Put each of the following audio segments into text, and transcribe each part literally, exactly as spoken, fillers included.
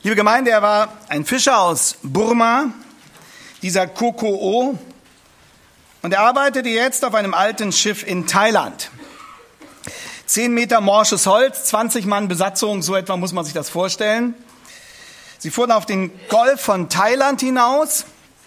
Liebe Gemeinde, er war ein Fischer aus Burma, dieser Kokoo, und er arbeitete jetzt auf einem alten Schiff in Thailand. Zehn Meter morsches Holz, zwanzig Mann Besatzung, so etwa muss man sich das vorstellen. Sie fuhren auf den Golf von Thailand hinaus.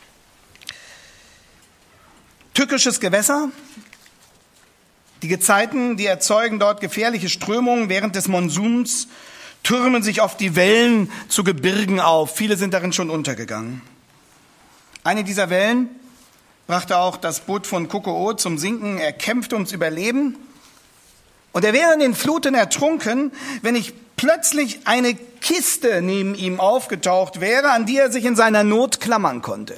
Tückisches Gewässer. Die Gezeiten, die erzeugen dort gefährliche Strömungen. Während des Monsuns türmen sich oft die Wellen zu Gebirgen auf. Viele sind darin schon untergegangen. Eine dieser Wellen brachte auch das Boot von Kokoo zum Sinken. Er kämpfte ums Überleben. Und er wäre in den Fluten ertrunken, wenn nicht plötzlich eine Kiste neben ihm aufgetaucht wäre, an die er sich in seiner Not klammern konnte.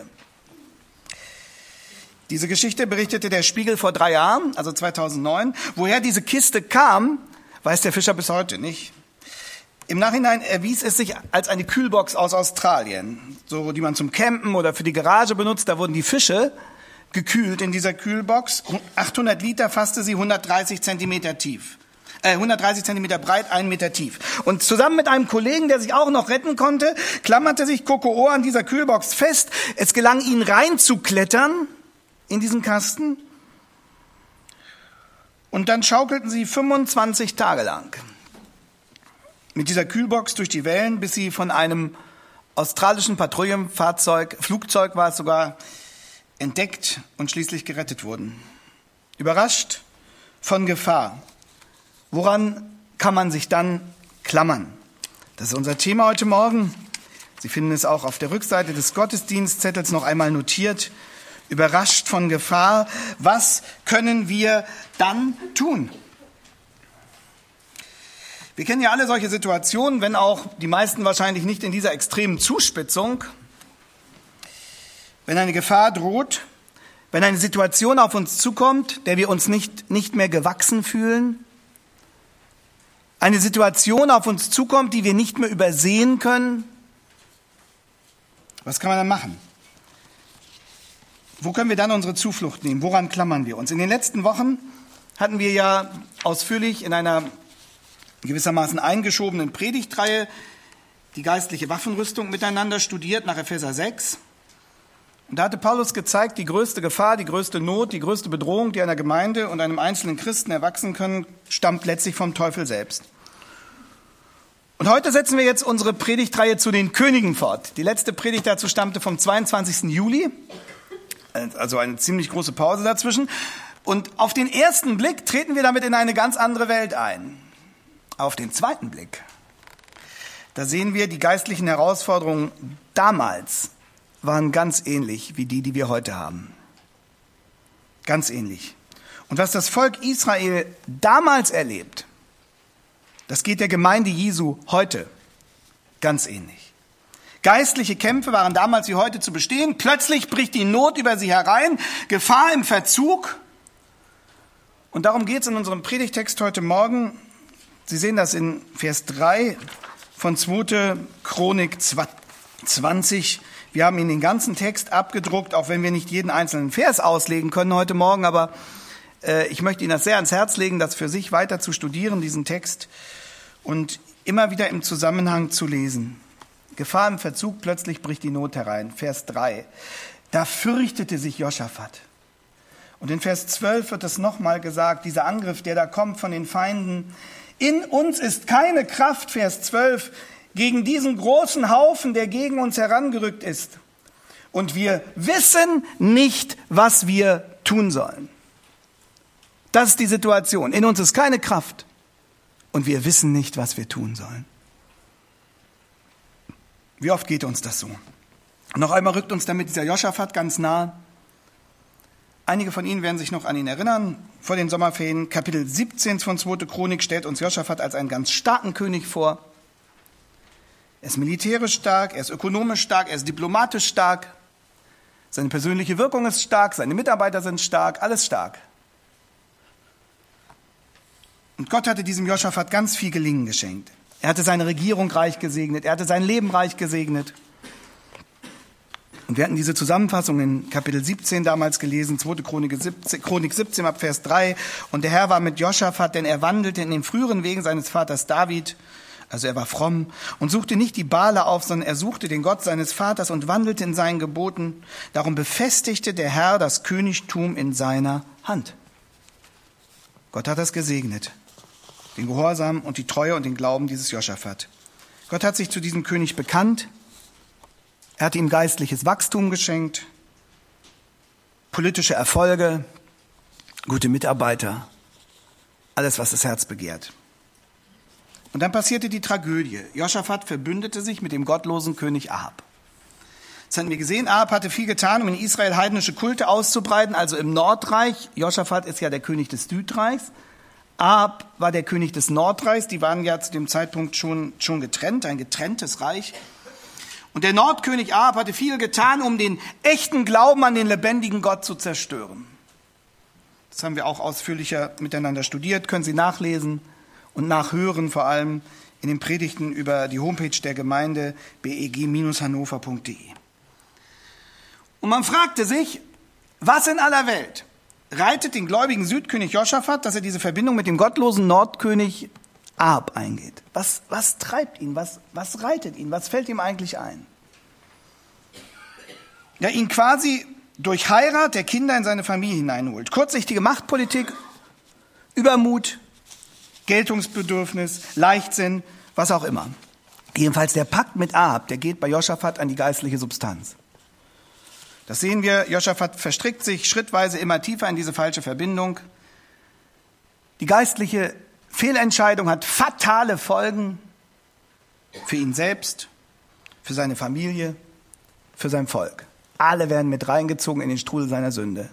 Diese Geschichte berichtete der Spiegel vor drei Jahren, also zweitausendneun. Woher diese Kiste kam, weiß der Fischer bis heute nicht. Im Nachhinein erwies es sich als eine Kühlbox aus Australien, so die man zum Campen oder für die Garage benutzt. Da wurden die Fische gekühlt in dieser Kühlbox. achthundert Liter fasste sie, hundertdreißig Zentimeter tief. Äh, hundertdreißig Zentimeter breit, einen Meter tief. Und zusammen mit einem Kollegen, der sich auch noch retten konnte, klammerte sich Kokoo an dieser Kühlbox fest. Es gelang ihnen reinzuklettern in diesen Kasten. Und dann schaukelten sie fünfundzwanzig Tage lang mit dieser Kühlbox durch die Wellen, bis sie von einem australischen Patrouillenfahrzeug, Flugzeug war es sogar, entdeckt und schließlich gerettet wurden. Überrascht von Gefahr. Woran kann man sich dann klammern? Das ist unser Thema heute Morgen. Sie finden es auch auf der Rückseite des Gottesdienstzettels noch einmal notiert. Überrascht von Gefahr. Was können wir dann tun? Wir kennen ja alle solche Situationen, wenn auch die meisten wahrscheinlich nicht in dieser extremen Zuspitzung. Wenn eine Gefahr droht, wenn eine Situation auf uns zukommt, der wir uns nicht, nicht mehr gewachsen fühlen, eine Situation auf uns zukommt, die wir nicht mehr übersehen können, was kann man dann machen? Wo können wir dann unsere Zuflucht nehmen? Woran klammern wir uns? In den letzten Wochen hatten wir ja ausführlich in einer gewissermaßen eingeschobenen Predigtreihe die geistliche Waffenrüstung miteinander studiert nach Epheser sechs. Und da hatte Paulus gezeigt, die größte Gefahr, die größte Not, die größte Bedrohung, die einer Gemeinde und einem einzelnen Christen erwachsen können, stammt letztlich vom Teufel selbst. Und heute setzen wir jetzt unsere Predigtreihe zu den Königen fort. Die letzte Predigt dazu stammte vom zweiundzwanzigsten Juli, also eine ziemlich große Pause dazwischen. Und auf den ersten Blick treten wir damit in eine ganz andere Welt ein. Auf den zweiten Blick, da sehen wir, die geistlichen Herausforderungen damals waren ganz ähnlich wie die, die wir heute haben. Ganz ähnlich. Und was das Volk Israel damals erlebt, das geht der Gemeinde Jesu heute ganz ähnlich. Geistliche Kämpfe waren damals wie heute zu bestehen. Plötzlich bricht die Not über sie herein, Gefahr im Verzug. Und darum geht es in unserem Predigtext heute Morgen. Sie sehen das in Vers drei von zweiter Chronik zwanzig. Wir haben Ihnen den ganzen Text abgedruckt, auch wenn wir nicht jeden einzelnen Vers auslegen können heute Morgen. Aber äh, ich möchte Ihnen das sehr ans Herz legen, das für sich weiter zu studieren, diesen Text, und immer wieder im Zusammenhang zu lesen. Gefahr im Verzug, plötzlich bricht die Not herein. Vers drei. Da fürchtete sich Josaphat. Und in Vers zwölf wird es nochmal gesagt, dieser Angriff, der da kommt von den Feinden. In uns ist keine Kraft, Vers zwölf, gegen diesen großen Haufen, der gegen uns herangerückt ist. Und wir wissen nicht, was wir tun sollen. Das ist die Situation. In uns ist keine Kraft. Und wir wissen nicht, was wir tun sollen. Wie oft geht uns das so? Noch einmal rückt uns damit dieser Josaphat ganz nah. Einige von Ihnen werden sich noch an ihn erinnern. Vor den Sommerferien, Kapitel siebzehn von zweiter Chronik, stellt uns Josaphat als einen ganz starken König vor. Er ist militärisch stark, er ist ökonomisch stark, er ist diplomatisch stark. Seine persönliche Wirkung ist stark, seine Mitarbeiter sind stark, alles stark. Und Gott hatte diesem Josaphat ganz viel Gelingen geschenkt. Er hatte seine Regierung reich gesegnet, er hatte sein Leben reich gesegnet. Und wir hatten diese Zusammenfassung in Kapitel siebzehn damals gelesen, zweite Chronik siebzehn, Chronik siebzehn ab Vers drei. Und der Herr war mit Josaphat, denn er wandelte in den früheren Wegen seines Vaters David, Also er war fromm und suchte nicht die Baale auf, sondern er suchte den Gott seines Vaters und wandelte in seinen Geboten. Darum befestigte der Herr das Königtum in seiner Hand. Gott hat das gesegnet, den Gehorsam und die Treue und den Glauben dieses Josaphat. Gott hat sich zu diesem König bekannt. Er hat ihm geistliches Wachstum geschenkt, politische Erfolge, gute Mitarbeiter, alles, was das Herz begehrt. Und dann passierte die Tragödie. Josaphat verbündete sich mit dem gottlosen König Ahab. Das hatten wir gesehen. Ahab hatte viel getan, um in Israel heidnische Kulte auszubreiten, also im Nordreich. Josaphat ist ja der König des Südreichs. Ahab war der König des Nordreichs. Die waren ja zu dem Zeitpunkt schon, schon getrennt, ein getrenntes Reich. Und der Nordkönig Ahab hatte viel getan, um den echten Glauben an den lebendigen Gott zu zerstören. Das haben wir auch ausführlicher miteinander studiert, können Sie nachlesen und nachhören, vor allem in den Predigten über die Homepage der Gemeinde b e g Bindestrich hannover punkt de. Und man fragte sich, was in aller Welt reitet den gläubigen Südkönig Josaphat, dass er diese Verbindung mit dem gottlosen Nordkönig Ahab eingeht? Was, was treibt ihn? Was, was reitet ihn? Was fällt ihm eigentlich ein? Ja, ihn quasi durch Heirat der Kinder in seine Familie hineinholt. Kurzsichtige Machtpolitik, Übermut, Geltungsbedürfnis, Leichtsinn, was auch immer. Jedenfalls der Pakt mit Ahab, der geht bei Josaphat an die geistliche Substanz. Das sehen wir, Josaphat verstrickt sich schrittweise immer tiefer in diese falsche Verbindung. Die geistliche Fehlentscheidung hat fatale Folgen für ihn selbst, für seine Familie, für sein Volk. Alle werden mit reingezogen in den Strudel seiner Sünde.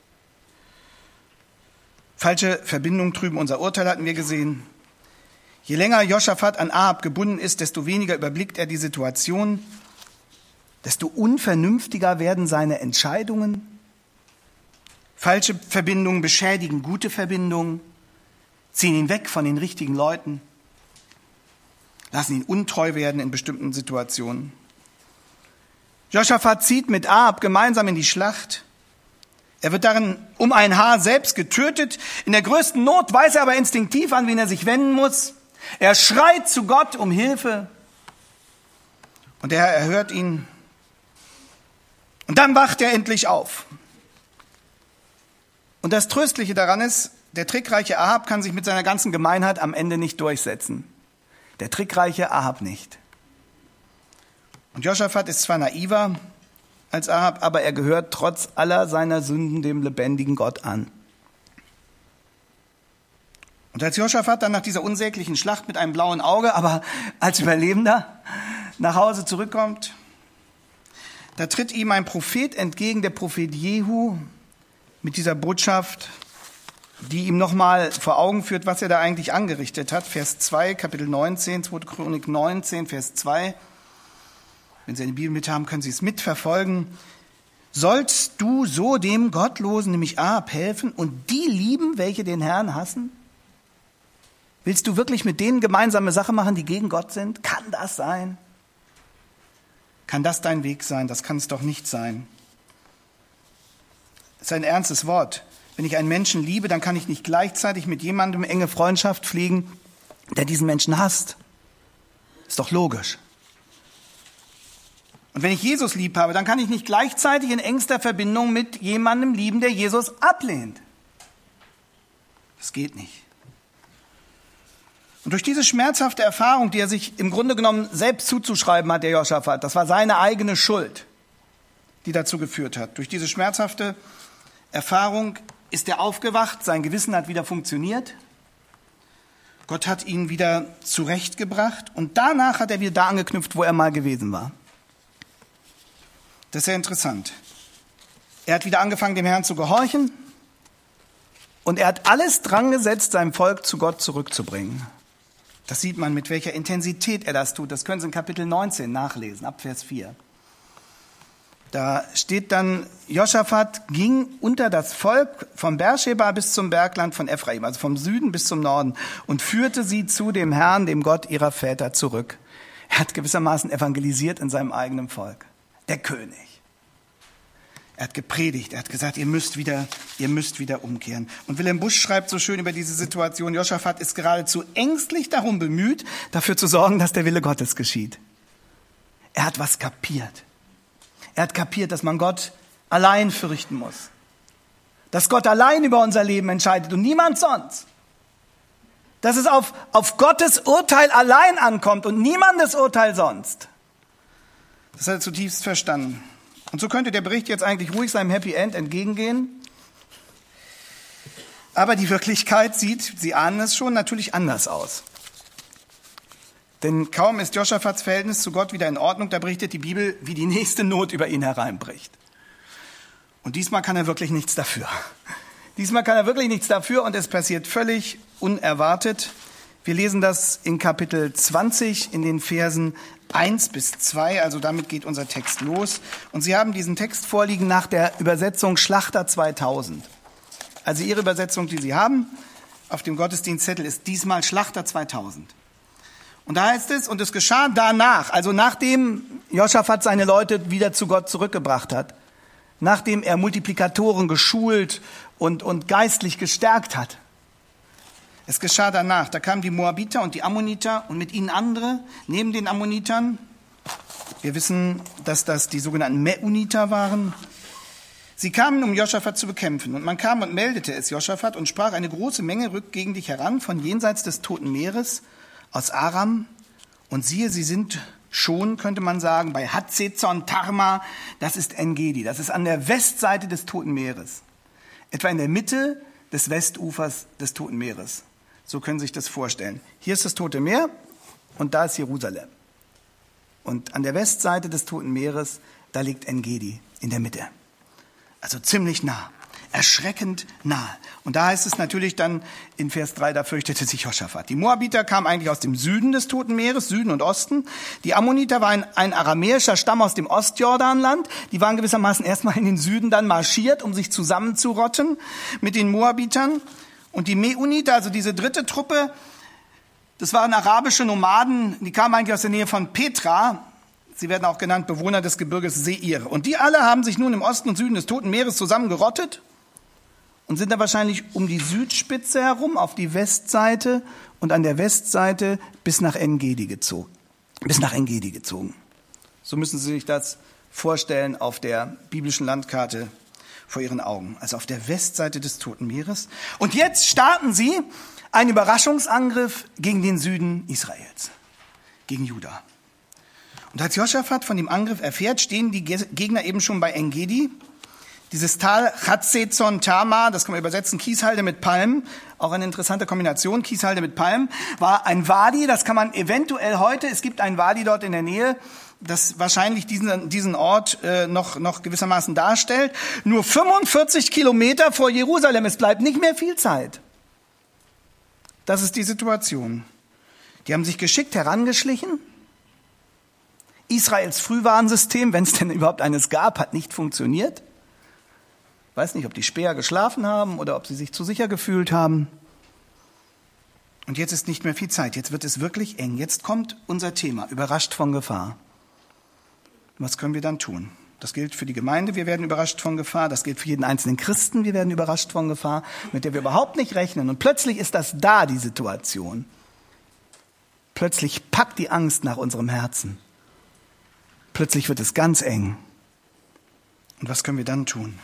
Falsche Verbindungen trüben unser Urteil, hatten wir gesehen. Je länger Josaphat an Ahab gebunden ist, desto weniger überblickt er die Situation, desto unvernünftiger werden seine Entscheidungen. Falsche Verbindungen beschädigen gute Verbindungen, ziehen ihn weg von den richtigen Leuten, lassen ihn untreu werden in bestimmten Situationen. Josaphat zieht mit Ahab gemeinsam in die Schlacht. Er wird darin um ein Haar selbst getötet. In der größten Not weiß er aber instinktiv, an wen er sich wenden muss. Er schreit zu Gott um Hilfe. Und der Herr erhört ihn. Und dann wacht er endlich auf. Und das Tröstliche daran ist, der trickreiche Ahab kann sich mit seiner ganzen Gemeinheit am Ende nicht durchsetzen. Der trickreiche Ahab nicht. Und Josaphat ist zwar naiver als Ahab, aber er gehört trotz aller seiner Sünden dem lebendigen Gott an. Und als Josaphat dann nach dieser unsäglichen Schlacht mit einem blauen Auge, aber als Überlebender nach Hause zurückkommt, da tritt ihm ein Prophet entgegen, der Prophet Jehu, mit dieser Botschaft, die ihm nochmal vor Augen führt, was er da eigentlich angerichtet hat. Vers zwei, Kapitel neunzehn, zweite Chronik neunzehn, Vers zwei. Wenn Sie eine Bibel mit haben, können Sie es mitverfolgen. Sollst du so dem Gottlosen, nämlich Ahab, helfen und die lieben, welche den Herrn hassen? Willst du wirklich mit denen gemeinsame Sache machen, die gegen Gott sind? Kann das sein? Kann das dein Weg sein? Das kann es doch nicht sein. Das ist ein ernstes Wort. Wenn ich einen Menschen liebe, dann kann ich nicht gleichzeitig mit jemandem enge Freundschaft pflegen, der diesen Menschen hasst. Ist doch logisch. Und wenn ich Jesus lieb habe, dann kann ich nicht gleichzeitig in engster Verbindung mit jemandem lieben, der Jesus ablehnt. Das geht nicht. Und durch diese schmerzhafte Erfahrung, die er sich im Grunde genommen selbst zuzuschreiben hat, der Josaphat, das war seine eigene Schuld, die dazu geführt hat. Durch diese schmerzhafte Erfahrung ist er aufgewacht, sein Gewissen hat wieder funktioniert. Gott hat ihn wieder zurechtgebracht und danach hat er wieder da angeknüpft, wo er mal gewesen war. Das ist sehr interessant. Er hat wieder angefangen, dem Herrn zu gehorchen und er hat alles dran gesetzt, sein Volk zu Gott zurückzubringen. Das sieht man, mit welcher Intensität er das tut. Das können Sie in Kapitel neunzehn nachlesen, ab Vers vier. Da steht dann, Josaphat ging unter das Volk von Beersheba bis zum Bergland von Ephraim, also vom Süden bis zum Norden, und führte sie zu dem Herrn, dem Gott ihrer Väter, zurück. Er hat gewissermaßen evangelisiert in seinem eigenen Volk. Der König. Er hat gepredigt, er hat gesagt, ihr müsst wieder, ihr müsst wieder umkehren. Und Wilhelm Busch schreibt so schön über diese Situation, Josaphat ist geradezu ängstlich darum bemüht, dafür zu sorgen, dass der Wille Gottes geschieht. Er hat was kapiert. Er hat kapiert, dass man Gott allein fürchten muss. Dass Gott allein über unser Leben entscheidet und niemand sonst. Dass es auf, auf Gottes Urteil allein ankommt und niemandes Urteil sonst. Das hat er zutiefst verstanden. Und so könnte der Bericht jetzt eigentlich ruhig seinem Happy End entgegengehen. Aber die Wirklichkeit sieht, Sie ahnen es schon, natürlich anders aus. Denn kaum ist Josaphats Verhältnis zu Gott wieder in Ordnung, da berichtet die Bibel, wie die nächste Not über ihn hereinbricht. Und diesmal kann er wirklich nichts dafür. Diesmal kann er wirklich nichts dafür und es passiert völlig unerwartet. Wir lesen das in Kapitel zwanzig in den Versen eins bis zwei, also damit geht unser Text los. Und Sie haben diesen Text vorliegen nach der Übersetzung Schlachter zweitausend. Also Ihre Übersetzung, die Sie haben, auf dem Gottesdienstzettel ist diesmal Schlachter zweitausend. Und da heißt es, und es geschah danach, also nachdem Josaphat seine Leute wieder zu Gott zurückgebracht hat, nachdem er Multiplikatoren geschult und, und geistlich gestärkt hat. Es geschah danach, da kamen die Moabiter und die Ammoniter und mit ihnen andere, neben den Ammonitern. Wir wissen, dass das die sogenannten Meuniter waren. Sie kamen, um Josaphat zu bekämpfen. Und man kam und meldete es Josaphat und sprach, eine große Menge rückt gegen dich heran, von jenseits des Toten Meeres, aus Aram. Und siehe, sie sind schon, könnte man sagen, bei Hatzezon Tarma, das ist En-Gedi, das ist an der Westseite des Toten Meeres. Etwa in der Mitte des Westufers des Toten Meeres. So können Sie sich das vorstellen. Hier ist das Tote Meer und da ist Jerusalem. Und an der Westseite des Toten Meeres, da liegt En-Gedi in der Mitte. Also ziemlich nah, erschreckend nah. Und da heißt es natürlich dann in Vers drei, da fürchtete sich Josaphat. Die Moabiter kamen eigentlich aus dem Süden des Toten Meeres, Süden und Osten. Die Ammoniter waren ein, ein aramäischer Stamm aus dem Ostjordanland. Die waren gewissermaßen erstmal in den Süden dann marschiert, um sich zusammenzurotten mit den Moabitern. Und die Meuniter, also diese dritte Truppe, das waren arabische Nomaden, die kamen eigentlich aus der Nähe von Petra. Sie werden auch genannt Bewohner des Gebirges Seir. Und die alle haben sich nun im Osten und Süden des Toten Meeres zusammengerottet und sind dann wahrscheinlich um die Südspitze herum auf die Westseite und an der Westseite bis nach En-Gedi gezogen. Bis nach En-Gedi gezogen. So müssen Sie sich das vorstellen auf der biblischen Landkarte vor Ihren Augen, also auf der Westseite des Toten Meeres. Und jetzt starten sie einen Überraschungsangriff gegen den Süden Israels, gegen Juda. Und als Josaphat von dem Angriff erfährt, stehen die Gegner eben schon bei En-Gedi. Dieses Tal Hatzezon Tamar, das kann man übersetzen, Kieshalde mit Palmen, auch eine interessante Kombination, Kieshalde mit Palmen, war ein Wadi, das kann man eventuell heute, es gibt ein Wadi dort in der Nähe, das wahrscheinlich diesen, diesen Ort äh, noch, noch gewissermaßen darstellt. Nur fünfundvierzig Kilometer vor Jerusalem, es bleibt nicht mehr viel Zeit. Das ist die Situation. Die haben sich geschickt herangeschlichen. Israels Frühwarnsystem, wenn es denn überhaupt eines gab, hat nicht funktioniert. Ich weiß nicht, ob die Späher geschlafen haben oder ob sie sich zu sicher gefühlt haben. Und jetzt ist nicht mehr viel Zeit, jetzt wird es wirklich eng. Jetzt kommt unser Thema, überrascht von Gefahr. Was können wir dann tun? Das gilt für die Gemeinde, wir werden überrascht von Gefahr. Das gilt für jeden einzelnen Christen, wir werden überrascht von Gefahr, mit der wir überhaupt nicht rechnen. Und plötzlich ist das da, die Situation. Plötzlich packt die Angst nach unserem Herzen. Plötzlich wird es ganz eng. Und was können wir dann tun?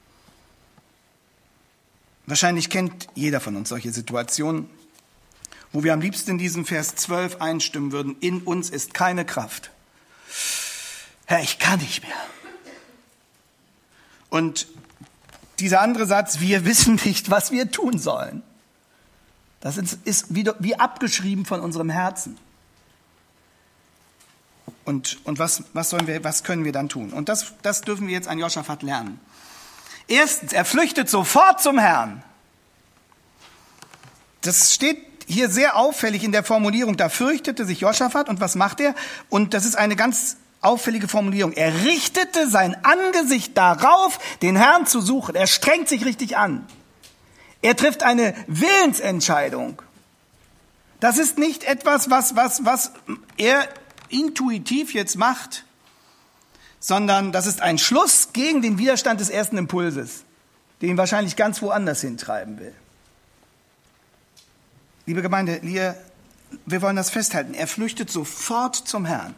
Wahrscheinlich kennt jeder von uns solche Situationen, wo wir am liebsten in diesem Vers zwölf einstimmen würden. In uns ist keine Kraft. Herr, ich kann nicht mehr. Und dieser andere Satz, wir wissen nicht, was wir tun sollen. Das ist, ist wie, wie abgeschrieben von unserem Herzen. Und, und was, was, sollen wir, was können wir dann tun? Und das, das dürfen wir jetzt an Josaphat lernen. Erstens, er flüchtet sofort zum Herrn. Das steht hier sehr auffällig in der Formulierung. Da fürchtete sich Josaphat und was macht er? Und das ist eine ganz auffällige Formulierung. Er richtete sein Angesicht darauf, den Herrn zu suchen. Er strengt sich richtig an. Er trifft eine Willensentscheidung. Das ist nicht etwas, was, was, was er intuitiv jetzt macht. sondern das ist ein Schluss gegen den Widerstand des ersten Impulses, den ihn wahrscheinlich ganz woanders hintreiben will. Liebe Gemeinde, wir, wir wollen das festhalten. Er flüchtet sofort zum Herrn.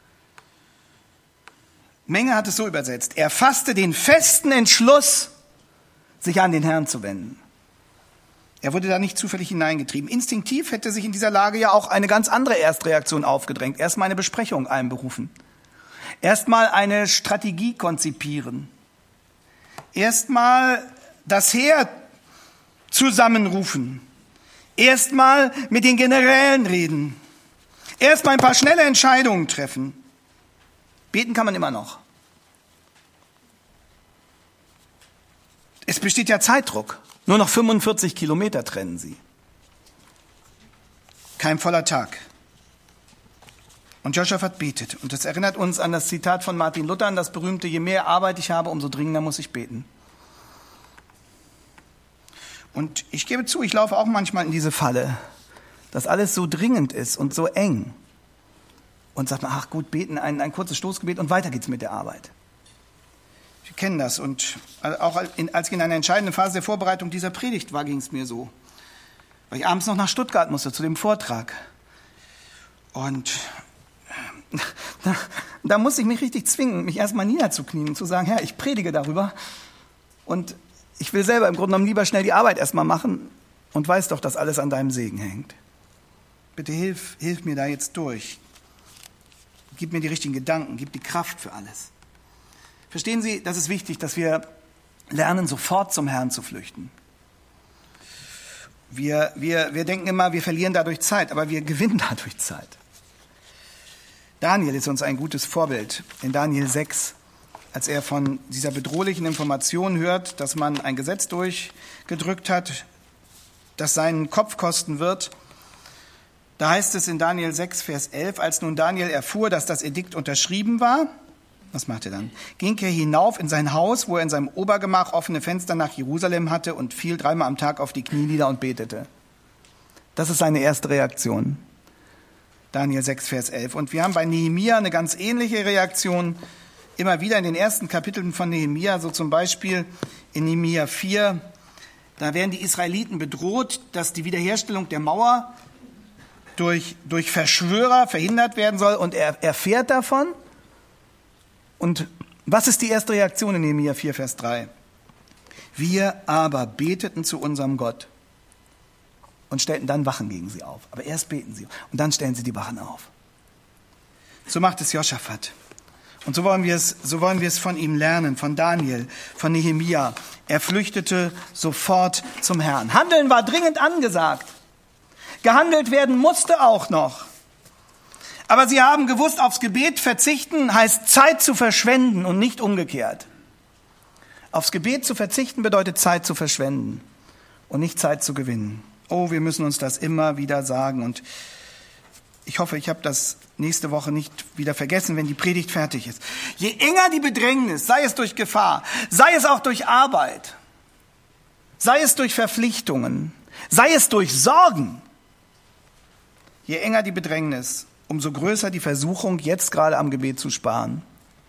Menge hat es so übersetzt. Er fasste den festen Entschluss, sich an den Herrn zu wenden. Er wurde da nicht zufällig hineingetrieben. Instinktiv hätte sich in dieser Lage ja auch eine ganz andere Erstreaktion aufgedrängt. Erstmal eine Besprechung einberufen. Erstmal eine Strategie konzipieren. Erstmal das Heer zusammenrufen. Erstmal mit den Generälen reden. Erstmal ein paar schnelle Entscheidungen treffen. Beten kann man immer noch. Es besteht ja Zeitdruck. Nur noch fünfundvierzig Kilometer trennen sie. Kein voller Tag. Und Josaphat betet. Und das erinnert uns an das Zitat von Martin Luther, an das berühmte: Je mehr Arbeit ich habe, umso dringender muss ich beten. Und ich gebe zu, ich laufe auch manchmal in diese Falle, dass alles so dringend ist und so eng. Und sagt man, ach gut, beten, ein, ein kurzes Stoßgebet und weiter geht's mit der Arbeit. Wir kennen das. Und auch in, als ich in einer entscheidenden Phase der Vorbereitung dieser Predigt war, ging es mir so. Weil ich abends noch nach Stuttgart musste zu dem Vortrag. Und da, da musste ich mich richtig zwingen, mich erstmal niederzuknien und zu sagen, Herr, ich predige darüber. Und ich will selber im Grunde genommen lieber schnell die Arbeit erstmal machen und weiß doch, dass alles an deinem Segen hängt. Bitte hilf, hilf mir da jetzt durch. Gib mir die richtigen Gedanken, gib die Kraft für alles. Verstehen Sie, das ist wichtig, dass wir lernen, sofort zum Herrn zu flüchten. Wir, wir, wir denken immer, wir verlieren dadurch Zeit, aber wir gewinnen dadurch Zeit. Daniel ist uns ein gutes Vorbild. In Daniel sechs, als er von dieser bedrohlichen Information hört, dass man ein Gesetz durchgedrückt hat, das seinen Kopf kosten wird. Da heißt es in Daniel sechs, Vers elf, als nun Daniel erfuhr, dass das Edikt unterschrieben war, was macht er dann? Ging er hinauf in sein Haus, wo er in seinem Obergemach offene Fenster nach Jerusalem hatte und fiel dreimal am Tag auf die Knie nieder und betete. Das ist seine erste Reaktion. Daniel sechs, Vers elf. Und wir haben bei Nehemia eine ganz ähnliche Reaktion. Immer wieder in den ersten Kapiteln von Nehemia, so zum Beispiel in Nehemia vier, da werden die Israeliten bedroht, dass die Wiederherstellung der Mauer durch, durch Verschwörer verhindert werden soll. Und er erfährt davon. Und was ist die erste Reaktion in Nehemia vier, Vers drei? Wir aber beteten zu unserem Gott und stellten dann Wachen gegen sie auf. Aber erst beten sie und dann stellen sie die Wachen auf. So macht es Josaphat. Und so wollen wir es, so wollen wir es von ihm lernen, von Daniel, von Nehemia. Er flüchtete sofort zum Herrn. Handeln war dringend angesagt. Gehandelt werden musste auch noch. Aber sie haben gewusst, aufs Gebet verzichten heißt Zeit zu verschwenden und nicht umgekehrt. Aufs Gebet zu verzichten bedeutet Zeit zu verschwenden und nicht Zeit zu gewinnen. Oh, wir müssen uns das immer wieder sagen. Und ich hoffe, ich habe das nächste Woche nicht wieder vergessen, wenn die Predigt fertig ist. Je enger die Bedrängnis, sei es durch Gefahr, sei es auch durch Arbeit, sei es durch Verpflichtungen, sei es durch Sorgen, je enger die Bedrängnis, umso größer die Versuchung, jetzt gerade am Gebet zu sparen.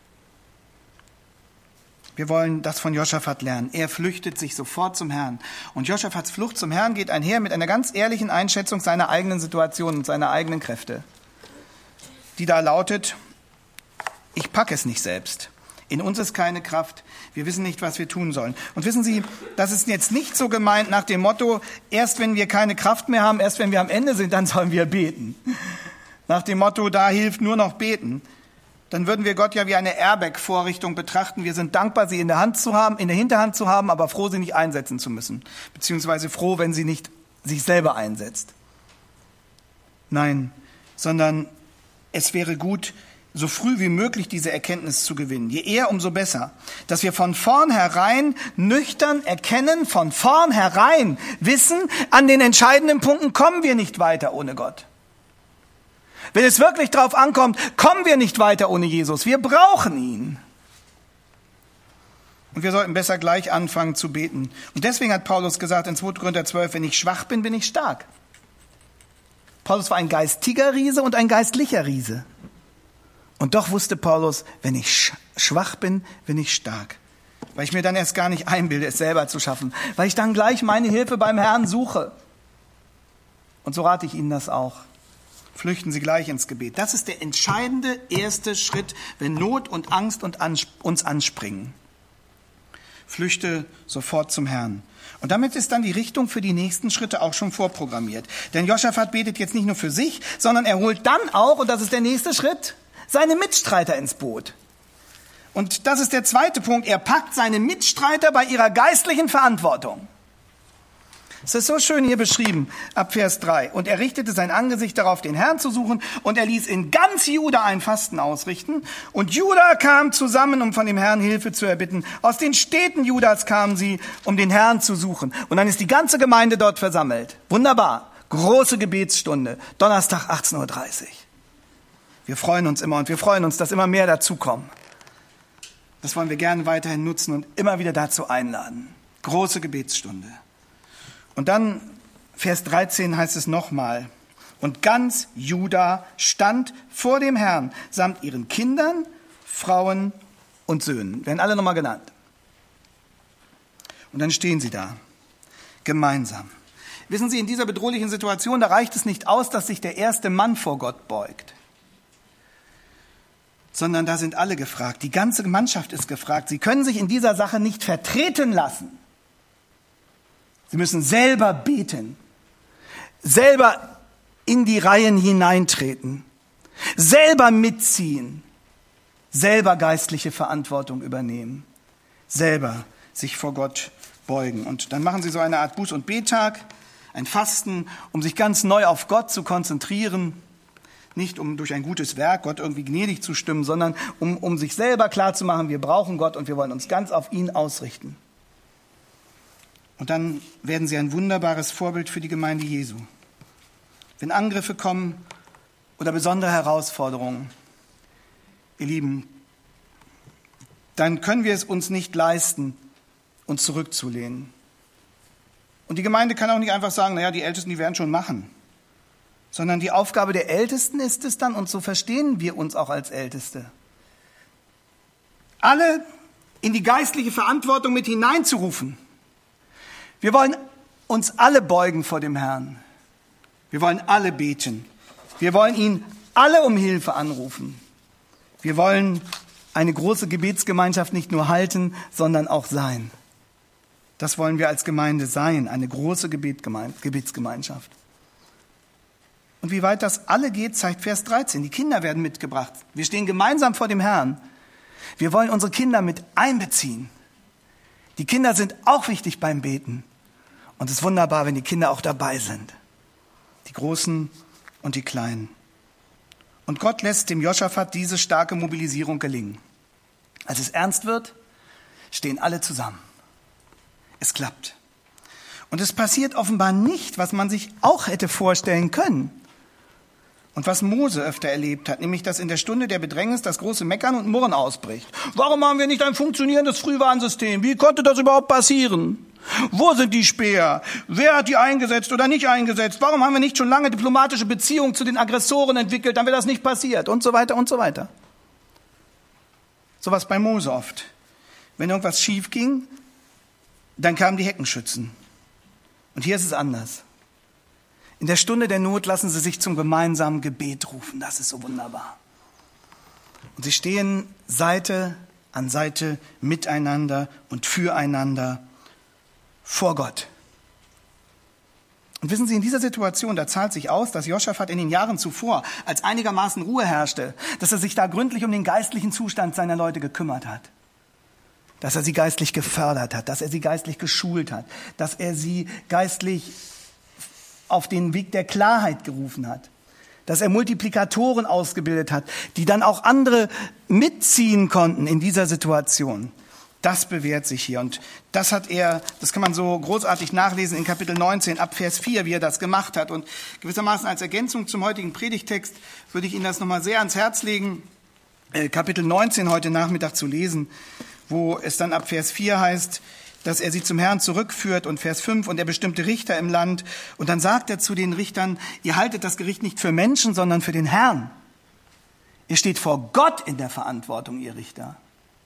Wir wollen das von Josaphat lernen. Er flüchtet sich sofort zum Herrn. Und Josaphats Flucht zum Herrn geht einher mit einer ganz ehrlichen Einschätzung seiner eigenen Situation und seiner eigenen Kräfte, die da lautet: Ich packe es nicht selbst. In uns ist keine Kraft. Wir wissen nicht, was wir tun sollen. Und wissen Sie, das ist jetzt nicht so gemeint nach dem Motto, erst wenn wir keine Kraft mehr haben, erst wenn wir am Ende sind, dann sollen wir beten. Nach dem Motto, da hilft nur noch beten. Dann würden wir Gott ja wie eine Airbag-Vorrichtung betrachten. Wir sind dankbar, sie in der Hand zu haben, in der Hinterhand zu haben, aber froh, sie nicht einsetzen zu müssen. Beziehungsweise froh, wenn sie nicht sich selber einsetzt. Nein, sondern es wäre gut, so früh wie möglich diese Erkenntnis zu gewinnen. Je eher, umso besser. Dass wir von vornherein nüchtern erkennen, von vornherein wissen, an den entscheidenden Punkten kommen wir nicht weiter ohne Gott. Wenn es wirklich darauf ankommt, kommen wir nicht weiter ohne Jesus. Wir brauchen ihn. Und wir sollten besser gleich anfangen zu beten. Und deswegen hat Paulus gesagt in zweiter Korinther zwölf, wenn ich schwach bin, bin ich stark. Paulus war ein geistiger Riese und ein geistlicher Riese. Und doch wusste Paulus, wenn ich schwach bin, bin ich stark. Weil ich mir dann erst gar nicht einbilde, es selber zu schaffen. Weil ich dann gleich meine Hilfe beim Herrn suche. Und so rate ich Ihnen das auch. Flüchten Sie gleich ins Gebet. Das ist der entscheidende erste Schritt, wenn Not und Angst uns anspringen. Flüchte sofort zum Herrn. Und damit ist dann die Richtung für die nächsten Schritte auch schon vorprogrammiert. Denn Joschafat betet jetzt nicht nur für sich, sondern er holt dann auch, und das ist der nächste Schritt, seine Mitstreiter ins Boot. Und das ist der zweite Punkt, er packt seine Mitstreiter bei ihrer geistlichen Verantwortung. Es ist so schön hier beschrieben, ab Vers drei. Und er richtete sein Angesicht darauf, den Herrn zu suchen, und er ließ in ganz Juda ein Fasten ausrichten. Und Juda kam zusammen, um von dem Herrn Hilfe zu erbitten. Aus den Städten Judas kamen sie, um den Herrn zu suchen. Und dann ist die ganze Gemeinde dort versammelt. Wunderbar. Große Gebetsstunde. Donnerstag achtzehn Uhr dreißig. Wir freuen uns immer und wir freuen uns, dass immer mehr dazukommen. Das wollen wir gerne weiterhin nutzen und immer wieder dazu einladen. Große Gebetsstunde. Und dann, Vers dreizehn heißt es nochmal, und ganz Juda stand vor dem Herrn, samt ihren Kindern, Frauen und Söhnen. Werden alle nochmal genannt. Und dann stehen sie da, gemeinsam. Wissen Sie, in dieser bedrohlichen Situation, da reicht es nicht aus, dass sich der erste Mann vor Gott beugt. Sondern da sind alle gefragt. Die ganze Mannschaft ist gefragt. Sie können sich in dieser Sache nicht vertreten lassen. Sie müssen selber beten, selber in die Reihen hineintreten, selber mitziehen, selber geistliche Verantwortung übernehmen, selber sich vor Gott beugen. Und dann machen sie so eine Art Buß- und Bettag, ein Fasten, um sich ganz neu auf Gott zu konzentrieren. Nicht um durch ein gutes Werk Gott irgendwie gnädig zu stimmen, sondern um, um sich selber klarzumachen, wir brauchen Gott und wir wollen uns ganz auf ihn ausrichten. Und dann werden sie ein wunderbares Vorbild für die Gemeinde Jesu. Wenn Angriffe kommen oder besondere Herausforderungen, ihr Lieben, dann können wir es uns nicht leisten, uns zurückzulehnen. Und die Gemeinde kann auch nicht einfach sagen, naja, die Ältesten, die werden schon machen. Sondern die Aufgabe der Ältesten ist es dann, und so verstehen wir uns auch als Älteste, alle in die geistliche Verantwortung mit hineinzurufen. Wir wollen uns alle beugen vor dem Herrn. Wir wollen alle beten. Wir wollen ihn alle um Hilfe anrufen. Wir wollen eine große Gebetsgemeinschaft nicht nur halten, sondern auch sein. Das wollen wir als Gemeinde sein, eine große Gebetsgemeinschaft. Und wie weit das alle geht, zeigt Vers dreizehn. Die Kinder werden mitgebracht. Wir stehen gemeinsam vor dem Herrn. Wir wollen unsere Kinder mit einbeziehen. Die Kinder sind auch wichtig beim Beten. Und es ist wunderbar, wenn die Kinder auch dabei sind. Die Großen und die Kleinen. Und Gott lässt dem Joschafat diese starke Mobilisierung gelingen. Als es ernst wird, stehen alle zusammen. Es klappt. Und es passiert offenbar nicht, was man sich auch hätte vorstellen können. Und was Mose öfter erlebt hat, nämlich dass in der Stunde der Bedrängnis das große Meckern und Murren ausbricht. Warum haben wir nicht ein funktionierendes Frühwarnsystem? Wie konnte das überhaupt passieren? Wo sind die Späher? Wer hat die eingesetzt oder nicht eingesetzt? Warum haben wir nicht schon lange diplomatische Beziehungen zu den Aggressoren entwickelt, dann wäre das nicht passiert? Und so weiter und so weiter. So was bei Mose oft. Wenn irgendwas schief ging, dann kamen die Heckenschützen. Und hier ist es anders. In der Stunde der Not lassen sie sich zum gemeinsamen Gebet rufen. Das ist so wunderbar. Und sie stehen Seite an Seite miteinander und füreinander vor Gott. Und wissen Sie, in dieser Situation, da zahlt sich aus, dass Joschafat in den Jahren zuvor, als einigermaßen Ruhe herrschte, dass er sich da gründlich um den geistlichen Zustand seiner Leute gekümmert hat. Dass er sie geistlich gefördert hat, dass er sie geistlich geschult hat, dass er sie geistlich auf den Weg der Klarheit gerufen hat, dass er Multiplikatoren ausgebildet hat, die dann auch andere mitziehen konnten in dieser Situation. Das bewährt sich hier. Und das hat er, das kann man so großartig nachlesen in Kapitel neunzehn, ab Vers vier, wie er das gemacht hat. Und gewissermaßen als Ergänzung zum heutigen Predigtext würde ich Ihnen das nochmal sehr ans Herz legen, Kapitel neunzehn heute Nachmittag zu lesen, wo es dann ab Vers vier heißt, dass er sie zum Herrn zurückführt, und Vers fünf, und er bestimmte Richter im Land. Und dann sagt er zu den Richtern, ihr haltet das Gericht nicht für Menschen, sondern für den Herrn. Ihr steht vor Gott in der Verantwortung, ihr Richter.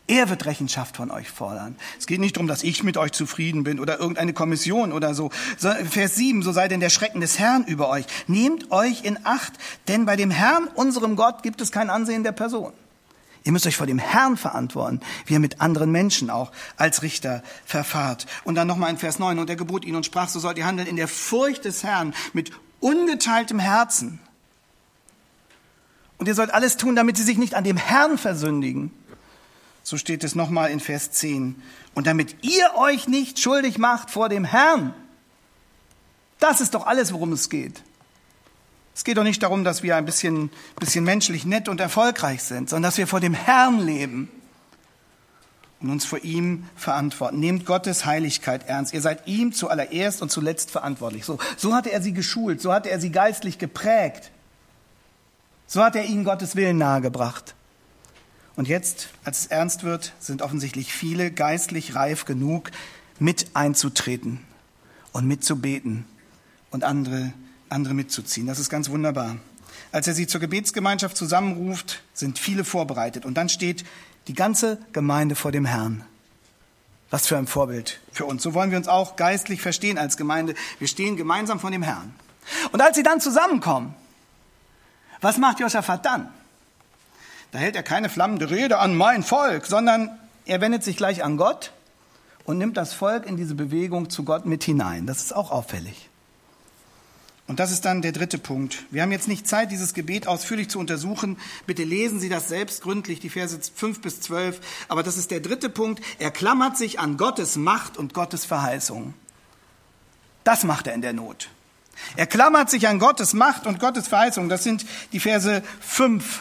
Er wird Rechenschaft von euch fordern. Es geht nicht darum, dass ich mit euch zufrieden bin oder irgendeine Kommission oder so. Vers sieben, so sei denn der Schrecken des Herrn über euch. Nehmt euch in Acht, denn bei dem Herrn, unserem Gott, gibt es kein Ansehen der Person. Ihr müsst euch vor dem Herrn verantworten, wie ihr mit anderen Menschen auch als Richter verfahrt. Und dann nochmal in Vers neun, und er gebot ihnen und sprach, so sollt ihr handeln in der Furcht des Herrn mit ungeteiltem Herzen. Und ihr sollt alles tun, damit sie sich nicht an dem Herrn versündigen. So steht es nochmal in Vers zehn. Und damit ihr euch nicht schuldig macht vor dem Herrn. Das ist doch alles, worum es geht. Es geht doch nicht darum, dass wir ein bisschen, bisschen menschlich nett und erfolgreich sind, sondern dass wir vor dem Herrn leben und uns vor ihm verantworten. Nehmt Gottes Heiligkeit ernst. Ihr seid ihm zuallererst und zuletzt verantwortlich. So, so hatte er sie geschult, so hatte er sie geistlich geprägt. So hat er ihnen Gottes Willen nahegebracht. Und jetzt, als es ernst wird, sind offensichtlich viele geistlich reif genug, mit einzutreten und mitzubeten und andere, andere mitzuziehen. Das ist ganz wunderbar. Als er sie zur Gebetsgemeinschaft zusammenruft, sind viele vorbereitet. Und dann steht die ganze Gemeinde vor dem Herrn. Was für ein Vorbild für uns. So wollen wir uns auch geistlich verstehen als Gemeinde. Wir stehen gemeinsam vor dem Herrn. Und als sie dann zusammenkommen, was macht Josaphat dann? Da hält er keine flammende Rede an mein Volk, sondern er wendet sich gleich an Gott und nimmt das Volk in diese Bewegung zu Gott mit hinein. Das ist auch auffällig. Und das ist dann der dritte Punkt. Wir haben jetzt nicht Zeit, dieses Gebet ausführlich zu untersuchen. Bitte lesen Sie das selbst gründlich, die Verse fünf bis zwölf. Aber das ist der dritte Punkt. Er klammert sich an Gottes Macht und Gottes Verheißung. Das macht er in der Not. Er klammert sich an Gottes Macht und Gottes Verheißung. Das sind die Verse fünf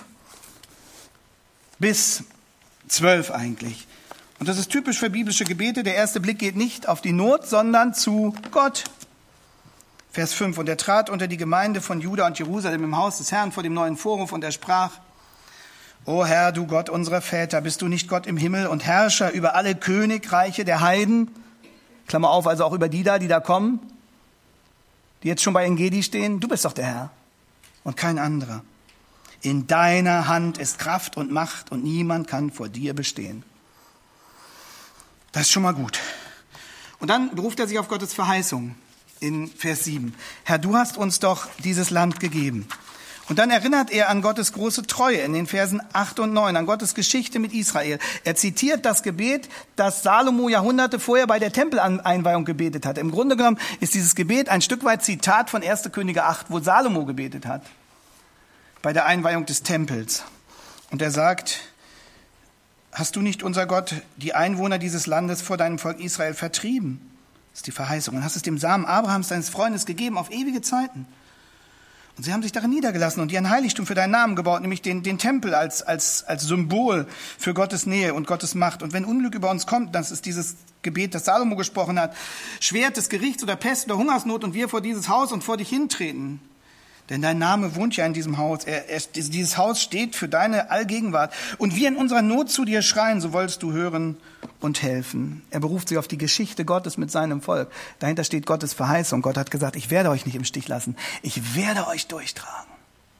bis zwölf eigentlich. Und das ist typisch für biblische Gebete. Der erste Blick geht nicht auf die Not, sondern zu Gott. Vers fünf. Und er trat unter die Gemeinde von Juda und Jerusalem im Haus des Herrn vor dem neuen Vorhof und er sprach, O Herr, du Gott unserer Väter, bist du nicht Gott im Himmel und Herrscher über alle Königreiche der Heiden? Klammer auf, also auch über die da, die da kommen, die jetzt schon bei Engedi stehen. Du bist doch der Herr und kein anderer. In deiner Hand ist Kraft und Macht und niemand kann vor dir bestehen. Das ist schon mal gut. Und dann beruft er sich auf Gottes Verheißung in Vers sieben. Herr, du hast uns doch dieses Land gegeben. Und dann erinnert er an Gottes große Treue in den Versen acht und neun, an Gottes Geschichte mit Israel. Er zitiert das Gebet, das Salomo Jahrhunderte vorher bei der Tempeleinweihung gebetet hat. Im Grunde genommen ist dieses Gebet ein Stück weit Zitat von erster Könige acht, wo Salomo gebetet hat, bei der Einweihung des Tempels. Und er sagt, hast du nicht, unser Gott, die Einwohner dieses Landes vor deinem Volk Israel vertrieben? Das ist die Verheißung. Und hast es dem Samen Abrahams, deines Freundes, gegeben auf ewige Zeiten. Und sie haben sich darin niedergelassen und dir ein Heiligtum für deinen Namen gebaut, nämlich den, den Tempel als, als, als Symbol für Gottes Nähe und Gottes Macht. Und wenn Unglück über uns kommt, das ist dieses Gebet, das Salomo gesprochen hat, Schwert des Gerichts oder Pest oder Hungersnot und wir vor dieses Haus und vor dich hintreten. Denn dein Name wohnt ja in diesem Haus. Er, er, dieses Haus steht für deine Allgegenwart. Und wir in unserer Not zu dir schreien, so wolltest du hören und helfen. Er beruft sich auf die Geschichte Gottes mit seinem Volk. Dahinter steht Gottes Verheißung. Gott hat gesagt, ich werde euch nicht im Stich lassen. Ich werde euch durchtragen.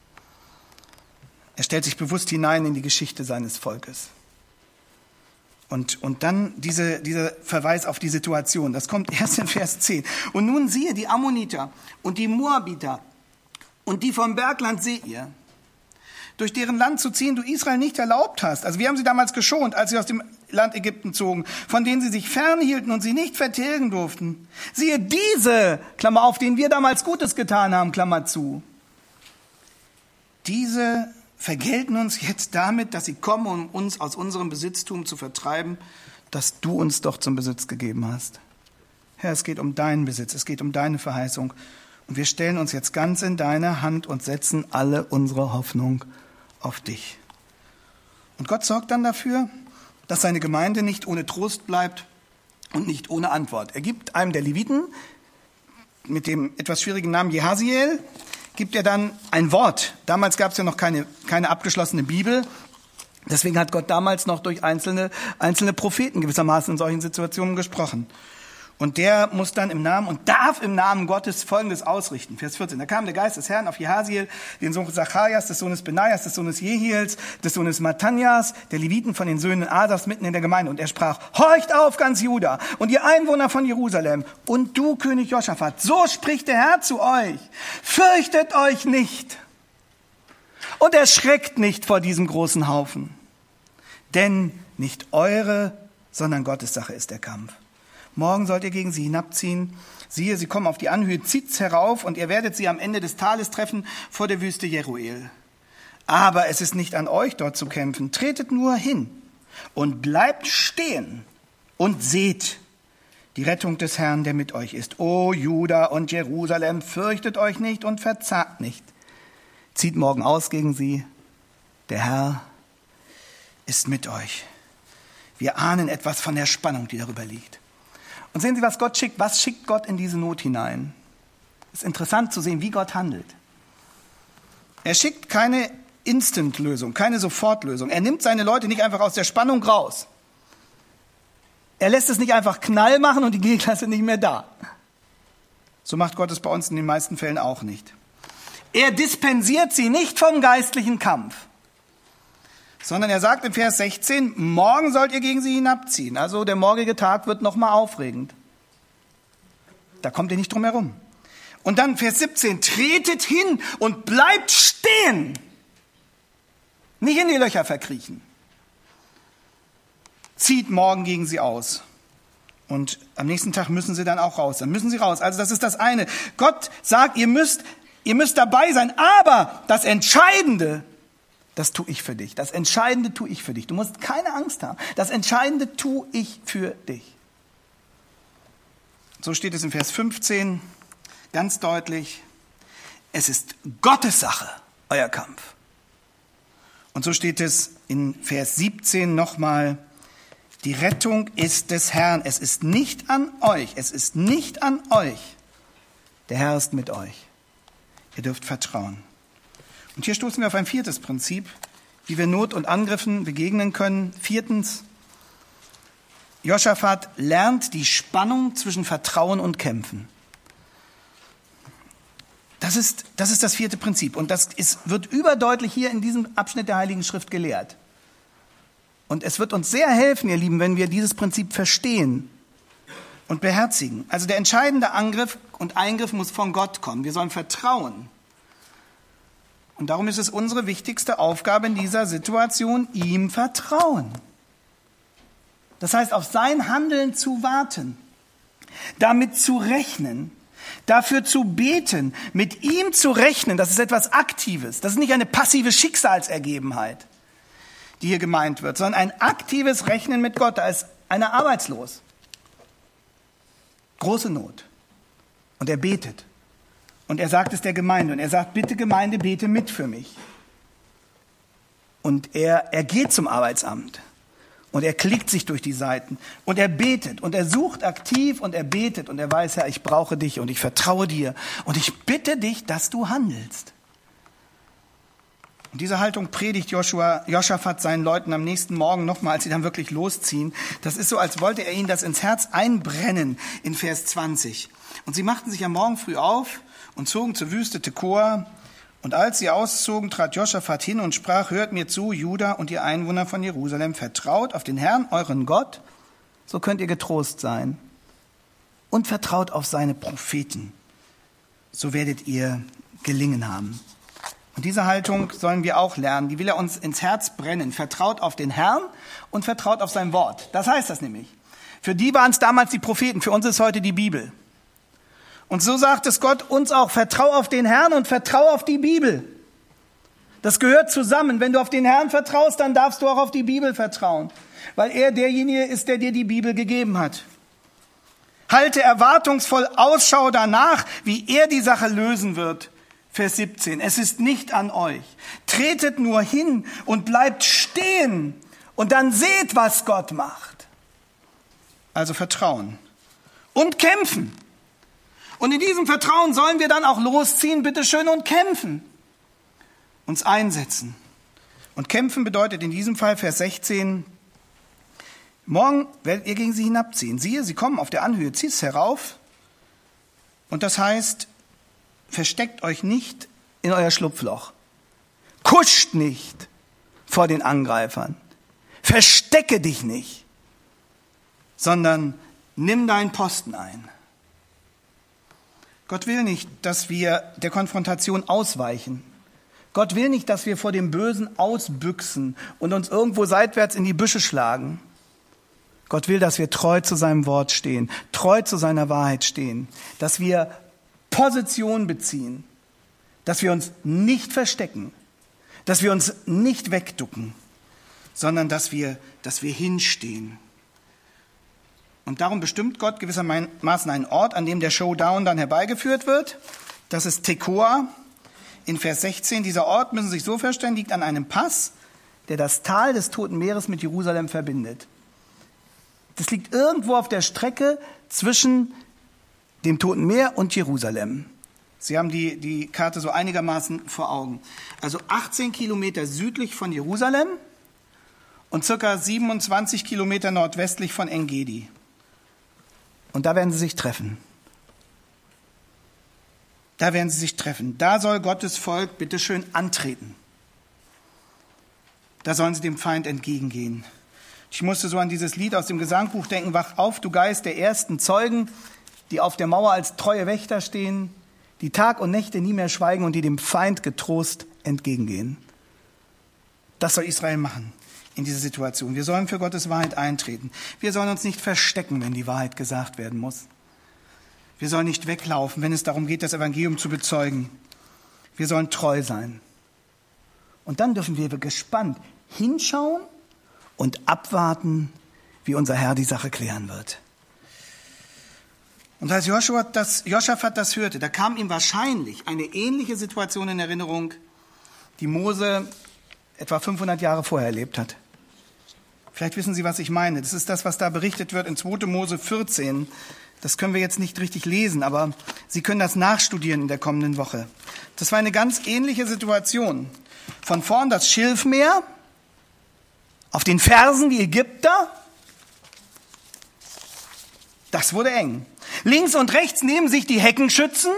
Er stellt sich bewusst hinein in die Geschichte seines Volkes. Und, und dann diese, dieser Verweis auf die Situation. Das kommt erst in Vers zehn. Und nun siehe, die Ammoniter und die Moabiter und die vom Bergland Seir, durch deren Land zu ziehen du Israel nicht erlaubt hast. Also wir haben sie damals geschont, als sie aus dem Land Ägypten zogen, von denen sie sich fernhielten und sie nicht vertilgen durften. Siehe diese, Klammer auf, denen wir damals Gutes getan haben, Klammer zu. Diese vergelten uns jetzt damit, dass sie kommen, um uns aus unserem Besitztum zu vertreiben, das du uns doch zum Besitz gegeben hast. Herr, es geht um deinen Besitz, es geht um deine Verheißung. Und wir stellen uns jetzt ganz in deine Hand und setzen alle unsere Hoffnung auf dich. Und Gott sorgt dann dafür, dass seine Gemeinde nicht ohne Trost bleibt und nicht ohne Antwort. Er gibt einem der Leviten mit dem etwas schwierigen Namen Jehasiel, gibt er dann ein Wort. Damals gab es ja noch keine, keine abgeschlossene Bibel. Deswegen hat Gott damals noch durch einzelne, einzelne Propheten gewissermaßen in solchen Situationen gesprochen. Und der muss dann im Namen und darf im Namen Gottes Folgendes ausrichten. Vers vierzehn. Da kam der Geist des Herrn auf Jahasiel, den Sohn Zacharias, des Sohnes Benaias, des Sohnes Jehiels, des Sohnes Matanias, der Leviten von den Söhnen Asafs mitten in der Gemeinde. Und er sprach, horcht auf, ganz Juda und ihr Einwohner von Jerusalem und du, König Josaphat, so spricht der Herr zu euch. Fürchtet euch nicht und erschreckt nicht vor diesem großen Haufen. Denn nicht eure, sondern Gottes Sache ist der Kampf. Morgen sollt ihr gegen sie hinabziehen. Siehe, sie kommen auf die Anhöhe Ziz herauf und ihr werdet sie am Ende des Tales treffen vor der Wüste Jeruel. Aber es ist nicht an euch, dort zu kämpfen. Tretet nur hin und bleibt stehen und seht die Rettung des Herrn, der mit euch ist. O Juda und Jerusalem, fürchtet euch nicht und verzagt nicht. Zieht morgen aus gegen sie. Der Herr ist mit euch. Wir ahnen etwas von der Spannung, die darüber liegt. Und sehen Sie, was Gott schickt. Was schickt Gott in diese Not hinein? Es ist interessant zu sehen, wie Gott handelt. Er schickt keine Instant-Lösung, keine Sofortlösung. Er nimmt seine Leute nicht einfach aus der Spannung raus. Er lässt es nicht einfach Knall machen und die Gegner sind nicht mehr da. So macht Gott es bei uns in den meisten Fällen auch nicht. Er dispensiert sie nicht vom geistlichen Kampf, sondern er sagt im Vers sechzehn, morgen sollt ihr gegen sie hinabziehen. Also der morgige Tag wird nochmal aufregend. Da kommt ihr nicht drum herum. Und dann Vers siebzehn, tretet hin und bleibt stehen. Nicht in die Löcher verkriechen. Zieht morgen gegen sie aus. Und am nächsten Tag müssen sie dann auch raus. Dann müssen sie raus. Also das ist das eine. Gott sagt, ihr müsst, ihr müsst dabei sein. Aber das Entscheidende, das tue ich für dich. Das Entscheidende tue ich für dich. Du musst keine Angst haben. Das Entscheidende tue ich für dich. So steht es in Vers fünfzehn ganz deutlich. Es ist Gottes Sache, euer Kampf. Und so steht es in Vers siebzehn nochmal. Die Rettung ist des Herrn. Es ist nicht an euch. Es ist nicht an euch. Der Herr ist mit euch. Ihr dürft vertrauen. Und hier stoßen wir auf ein viertes Prinzip, wie wir Not und Angriffen begegnen können. Viertens, Josaphat lernt die Spannung zwischen Vertrauen und Kämpfen. Das ist, das ist das vierte Prinzip. Und das ist, wird überdeutlich hier in diesem Abschnitt der Heiligen Schrift gelehrt. Und es wird uns sehr helfen, ihr Lieben, wenn wir dieses Prinzip verstehen und beherzigen. Also der entscheidende Angriff und Eingriff muss von Gott kommen. Wir sollen vertrauen. Und darum ist es unsere wichtigste Aufgabe in dieser Situation, ihm vertrauen. Das heißt, auf sein Handeln zu warten, damit zu rechnen, dafür zu beten, mit ihm zu rechnen, das ist etwas Aktives. Das ist nicht eine passive Schicksalsergebenheit, die hier gemeint wird, sondern ein aktives Rechnen mit Gott. Da ist einer arbeitslos. Große Not. Und er betet. Und er sagt es der Gemeinde. Und er sagt, bitte Gemeinde, bete mit für mich. Und er, er geht zum Arbeitsamt. Und er klickt sich durch die Seiten. Und er betet. Und er sucht aktiv und er betet. Und er weiß, Herr, ich brauche dich und ich vertraue dir. Und ich bitte dich, dass du handelst. Und diese Haltung predigt Joshua, Josaphat seinen Leuten am nächsten Morgen nochmal, als sie dann wirklich losziehen. Das ist so, als wollte er ihnen das ins Herz einbrennen in Vers zwanzig. Und sie machten sich am Morgen früh auf und zogen zur Wüste Tekoa. Und als sie auszogen, trat Josaphat hin und sprach, hört mir zu, Juda und ihr Einwohner von Jerusalem, vertraut auf den Herrn, euren Gott, so könnt ihr getrost sein. Und vertraut auf seine Propheten, so werdet ihr gelingen haben. Und diese Haltung sollen wir auch lernen, die will er uns ins Herz brennen. Vertraut auf den Herrn und vertraut auf sein Wort. Das heißt das nämlich. Für die waren es damals die Propheten, für uns ist heute die Bibel. Und so sagt es Gott uns auch, vertrau auf den Herrn und vertrau auf die Bibel. Das gehört zusammen. Wenn du auf den Herrn vertraust, dann darfst du auch auf die Bibel vertrauen, weil er derjenige ist, der dir die Bibel gegeben hat. Halte erwartungsvoll Ausschau danach, wie er die Sache lösen wird. Vers siebzehn, es ist nicht an euch. Tretet nur hin und bleibt stehen und dann seht, was Gott macht. Also vertrauen und kämpfen. Und in diesem Vertrauen sollen wir dann auch losziehen, bitteschön, und kämpfen. Uns einsetzen. Und kämpfen bedeutet in diesem Fall, Vers sechzehn, Morgen werdet ihr gegen sie hinabziehen. Siehe, sie kommen auf der Anhöhe, zieht es herauf. Und das heißt, versteckt euch nicht in euer Schlupfloch. Kuscht nicht vor den Angreifern. Verstecke dich nicht, sondern nimm deinen Posten ein. Gott will nicht, dass wir der Konfrontation ausweichen. Gott will nicht, dass wir vor dem Bösen ausbüchsen und uns irgendwo seitwärts in die Büsche schlagen. Gott will, dass wir treu zu seinem Wort stehen, treu zu seiner Wahrheit stehen, dass wir Position beziehen, dass wir uns nicht verstecken, dass wir uns nicht wegducken, sondern dass wir, dass wir hinstehen. Und darum bestimmt Gott gewissermaßen einen Ort, an dem der Showdown dann herbeigeführt wird. Das ist Tekoa in Vers sechzehn. Dieser Ort, müssen Sie sich so vorstellen, liegt an einem Pass, der das Tal des Toten Meeres mit Jerusalem verbindet. Das liegt irgendwo auf der Strecke zwischen dem Toten Meer und Jerusalem. Sie haben die, die Karte so einigermaßen vor Augen. Also achtzehn Kilometer südlich von Jerusalem und circa siebenundzwanzig Kilometer nordwestlich von En-Gedi. Und da werden sie sich treffen. Da werden sie sich treffen. Da soll Gottes Volk bitteschön antreten. Da sollen sie dem Feind entgegengehen. Ich musste so an dieses Lied aus dem Gesangbuch denken. Wach auf, du Geist der ersten Zeugen, die auf der Mauer als treue Wächter stehen, die Tag und Nächte nie mehr schweigen und die dem Feind getrost entgegengehen. Das soll Israel machen in dieser Situation. Wir sollen für Gottes Wahrheit eintreten. Wir sollen uns nicht verstecken, wenn die Wahrheit gesagt werden muss. Wir sollen nicht weglaufen, wenn es darum geht, das Evangelium zu bezeugen. Wir sollen treu sein. Und dann dürfen wir gespannt hinschauen und abwarten, wie unser Herr die Sache klären wird. Und als Joshua das, Josaphat das hörte, da kam ihm wahrscheinlich eine ähnliche Situation in Erinnerung, die Mose etwa fünfhundert Jahre vorher erlebt hat. Vielleicht wissen Sie, was ich meine. Das ist das, was da berichtet wird in zweiter Mose vierzehn. Das können wir jetzt nicht richtig lesen, aber Sie können das nachstudieren in der kommenden Woche. Das war eine ganz ähnliche Situation. Von vorn das Schilfmeer, auf den Fersen die Ägypter. Das wurde eng. Links und rechts neben sich die Heckenschützen.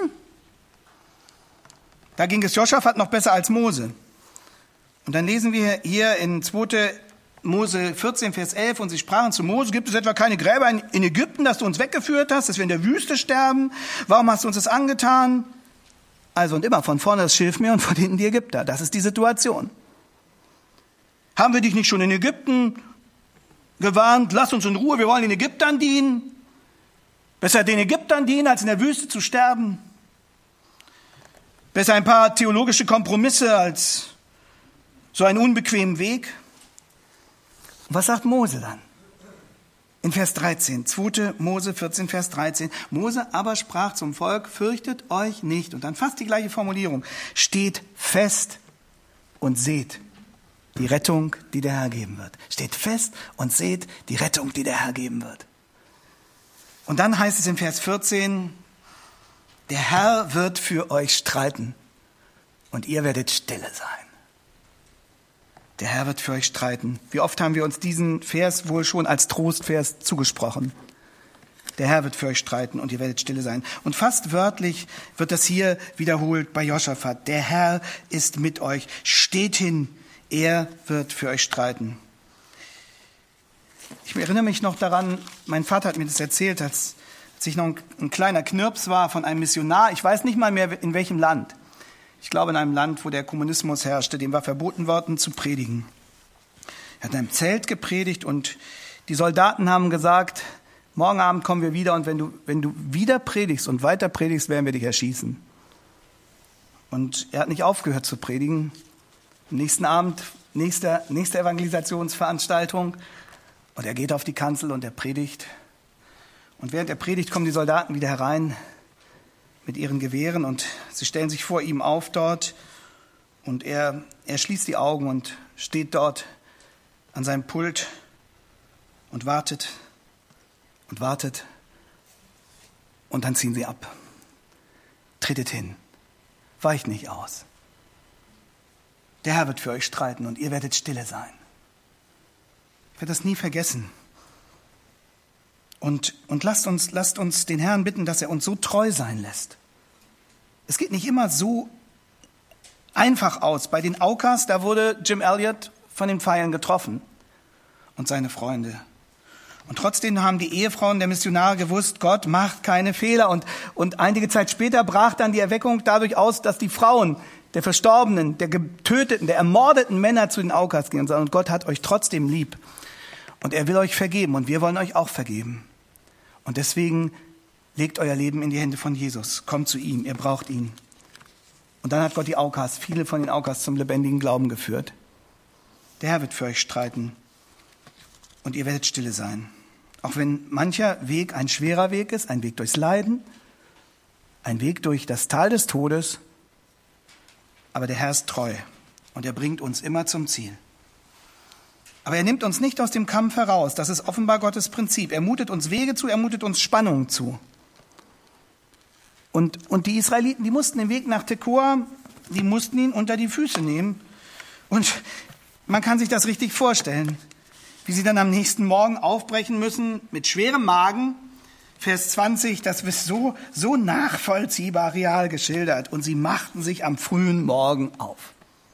Da ging es Josaphat noch besser als Mose. Und dann lesen wir hier in zweiter Mose vierzehn, Vers elf, und sie sprachen zu Mose, gibt es etwa keine Gräber in Ägypten, dass du uns weggeführt hast, dass wir in der Wüste sterben? Warum hast du uns das angetan? Also und immer von vorne das Schilfmeer und von hinten die Ägypter. Das ist die Situation. Haben wir dich nicht schon in Ägypten gewarnt? Lass uns in Ruhe, wir wollen den Ägyptern dienen. Besser den Ägyptern dienen, als in der Wüste zu sterben. Besser ein paar theologische Kompromisse als so einen unbequemen Weg. Und was sagt Mose dann? In Vers dreizehn, zweiter Mose vierzehn, Vers dreizehn. Mose aber sprach zum Volk, fürchtet euch nicht. Und dann fast die gleiche Formulierung. Steht fest und seht die Rettung, die der Herr geben wird. Steht fest und seht die Rettung, die der Herr geben wird. Und dann heißt es in Vers vierzehn, der Herr wird für euch streiten und ihr werdet stille sein. Der Herr wird für euch streiten. Wie oft haben wir uns diesen Vers wohl schon als Trostvers zugesprochen? Der Herr wird für euch streiten und ihr werdet stille sein. Und fast wörtlich wird das hier wiederholt bei Josaphat. Der Herr ist mit euch. Steht hin, er wird für euch streiten. Ich erinnere mich noch daran, mein Vater hat mir das erzählt, als, als ich noch ein, ein kleiner Knirps war von einem Missionar. Ich weiß nicht mal mehr, in welchem Land. Ich glaube, in einem Land, wo der Kommunismus herrschte, dem war verboten worden, zu predigen. Er hat in einem Zelt gepredigt und die Soldaten haben gesagt, morgen Abend kommen wir wieder und wenn du, wenn du wieder predigst und weiter predigst, werden wir dich erschießen. Und er hat nicht aufgehört zu predigen. Am nächsten Abend, nächste, nächste Evangelisationsveranstaltung, und er geht auf die Kanzel und er predigt. Und während er predigt, kommen die Soldaten wieder herein mit ihren Gewehren und sie stellen sich vor ihm auf dort und er, er schließt die Augen und steht dort an seinem Pult und wartet und wartet und dann ziehen sie ab. Tretet hin, weicht nicht aus. Der Herr wird für euch streiten und ihr werdet stille sein. Ich werde das nie vergessen. Und, und lasst uns, lasst uns den Herrn bitten, dass er uns so treu sein lässt. Es geht nicht immer so einfach aus. Bei den Aucas, da wurde Jim Elliot von den Pfeilen getroffen und seine Freunde. Und trotzdem haben die Ehefrauen der Missionare gewusst, Gott macht keine Fehler. Und, und einige Zeit später brach dann die Erweckung dadurch aus, dass die Frauen der Verstorbenen, der Getöteten, der ermordeten Männer zu den Aucas gehen und sagen, und Gott hat euch trotzdem lieb. Und er will euch vergeben und wir wollen euch auch vergeben. Und deswegen legt euer Leben in die Hände von Jesus. Kommt zu ihm, ihr braucht ihn. Und dann hat Gott die Aucas, viele von den Aucas zum lebendigen Glauben geführt. Der Herr wird für euch streiten und ihr werdet stille sein. Auch wenn mancher Weg ein schwerer Weg ist, ein Weg durchs Leiden, ein Weg durch das Tal des Todes, aber der Herr ist treu und er bringt uns immer zum Ziel. Aber er nimmt uns nicht aus dem Kampf heraus. Das ist offenbar Gottes Prinzip. Er mutet uns Wege zu, er mutet uns Spannungen zu. Und, und die Israeliten, die mussten den Weg nach Tekoa, die mussten ihn unter die Füße nehmen. Und man kann sich das richtig vorstellen, wie sie dann am nächsten Morgen aufbrechen müssen mit schwerem Magen. Vers zwanzig, das wird so, so nachvollziehbar real geschildert. Und sie machten sich am frühen Morgen auf.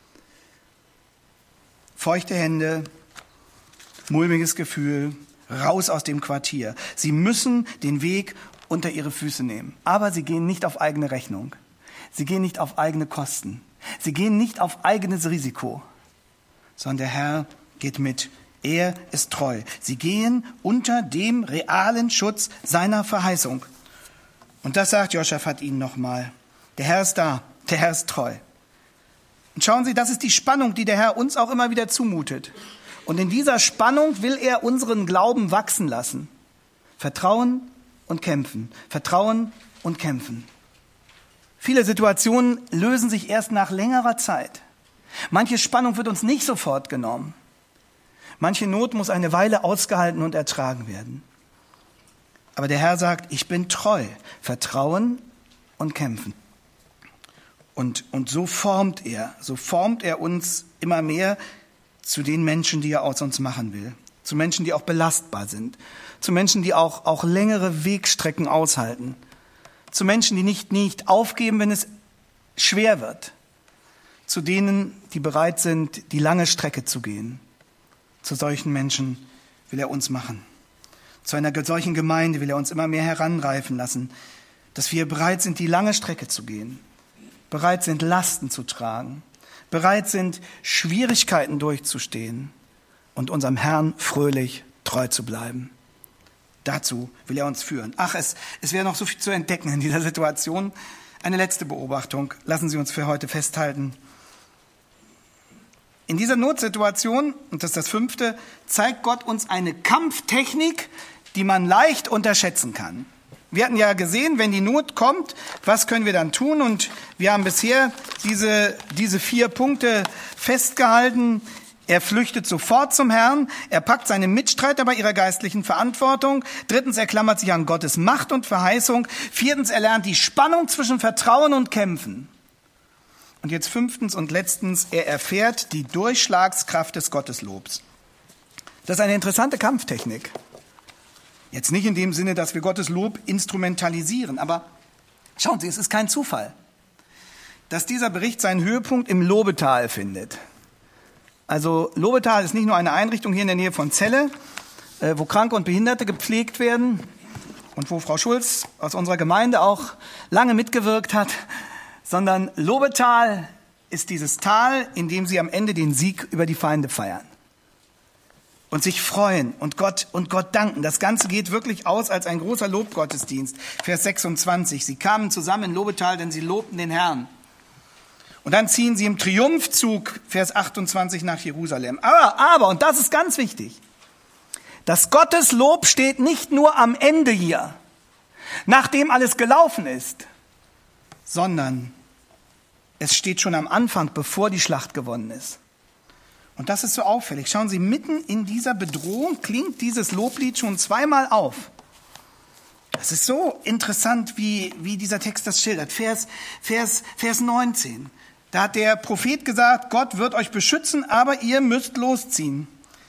Feuchte Hände, mulmiges Gefühl, raus aus dem Quartier. Sie müssen den Weg unter ihre Füße nehmen. Aber sie gehen nicht auf eigene Rechnung. Sie gehen nicht auf eigene Kosten. Sie gehen nicht auf eigenes Risiko. Sondern der Herr geht mit. Er ist treu. Sie gehen unter dem realen Schutz seiner Verheißung. Und das sagt Josaphat ihnen nochmal. Der Herr ist da. Der Herr ist treu. Und schauen Sie, das ist die Spannung, die der Herr uns auch immer wieder zumutet. Und in dieser Spannung will er unseren Glauben wachsen lassen. Vertrauen und kämpfen. Vertrauen und kämpfen. Viele Situationen lösen sich erst nach längerer Zeit. Manche Spannung wird uns nicht sofort genommen. Manche Not muss eine Weile ausgehalten und ertragen werden. Aber der Herr sagt, ich bin treu. Vertrauen und kämpfen. Und, und so formt er, so formt er uns immer mehr zu den Menschen, die er aus uns machen will. Zu Menschen, die auch belastbar sind. Zu Menschen, die auch, auch längere Wegstrecken aushalten. Zu Menschen, die nicht, nicht aufgeben, wenn es schwer wird. Zu denen, die bereit sind, die lange Strecke zu gehen. Zu solchen Menschen will er uns machen. Zu einer solchen Gemeinde will er uns immer mehr heranreifen lassen, dass wir bereit sind, die lange Strecke zu gehen. Bereit sind, Lasten zu tragen. Bereit sind, Schwierigkeiten durchzustehen und unserem Herrn fröhlich treu zu bleiben. Dazu will er uns führen. Ach, es, es wäre noch so viel zu entdecken in dieser Situation. Eine letzte Beobachtung. Lassen Sie uns für heute festhalten. In dieser Notsituation, und das ist das fünfte, zeigt Gott uns eine Kampftechnik, die man leicht unterschätzen kann. Wir hatten ja gesehen, wenn die Not kommt, was können wir dann tun? Und wir haben bisher diese, diese vier Punkte festgehalten. Er flüchtet sofort zum Herrn. Er packt seine Mitstreiter bei ihrer geistlichen Verantwortung. Drittens, er klammert sich an Gottes Macht und Verheißung. Viertens, er lernt die Spannung zwischen Vertrauen und Kämpfen. Und jetzt fünftens und letztens, er erfährt die Durchschlagskraft des Gotteslobs. Das ist eine interessante Kampftechnik. Jetzt nicht in dem Sinne, dass wir Gottes Lob instrumentalisieren, aber schauen Sie, es ist kein Zufall, dass dieser Bericht seinen Höhepunkt im Lobetal findet. Also Lobetal ist nicht nur eine Einrichtung hier in der Nähe von Celle, wo Kranke und Behinderte gepflegt werden und wo Frau Schulz aus unserer Gemeinde auch lange mitgewirkt hat, sondern Lobetal ist dieses Tal, in dem sie am Ende den Sieg über die Feinde feiern. Und sich freuen und Gott, und Gott danken. Das Ganze geht wirklich aus als ein großer Lobgottesdienst. Vers sechsundzwanzig. Sie kamen zusammen in Lobetal, denn sie lobten den Herrn. Und dann ziehen sie im Triumphzug, Vers achtundzwanzig, nach Jerusalem. Aber, aber, und das ist ganz wichtig, das Gotteslob steht nicht nur am Ende hier, nachdem alles gelaufen ist, sondern es steht schon am Anfang, bevor die Schlacht gewonnen ist. Und das ist so auffällig. Schauen Sie, mitten in dieser Bedrohung klingt dieses Loblied schon zweimal auf. Das ist so interessant, wie, wie dieser Text das schildert. Vers, Vers, Vers neunzehn. Da hat der Prophet gesagt, Gott wird euch beschützen, aber ihr müsst losziehen.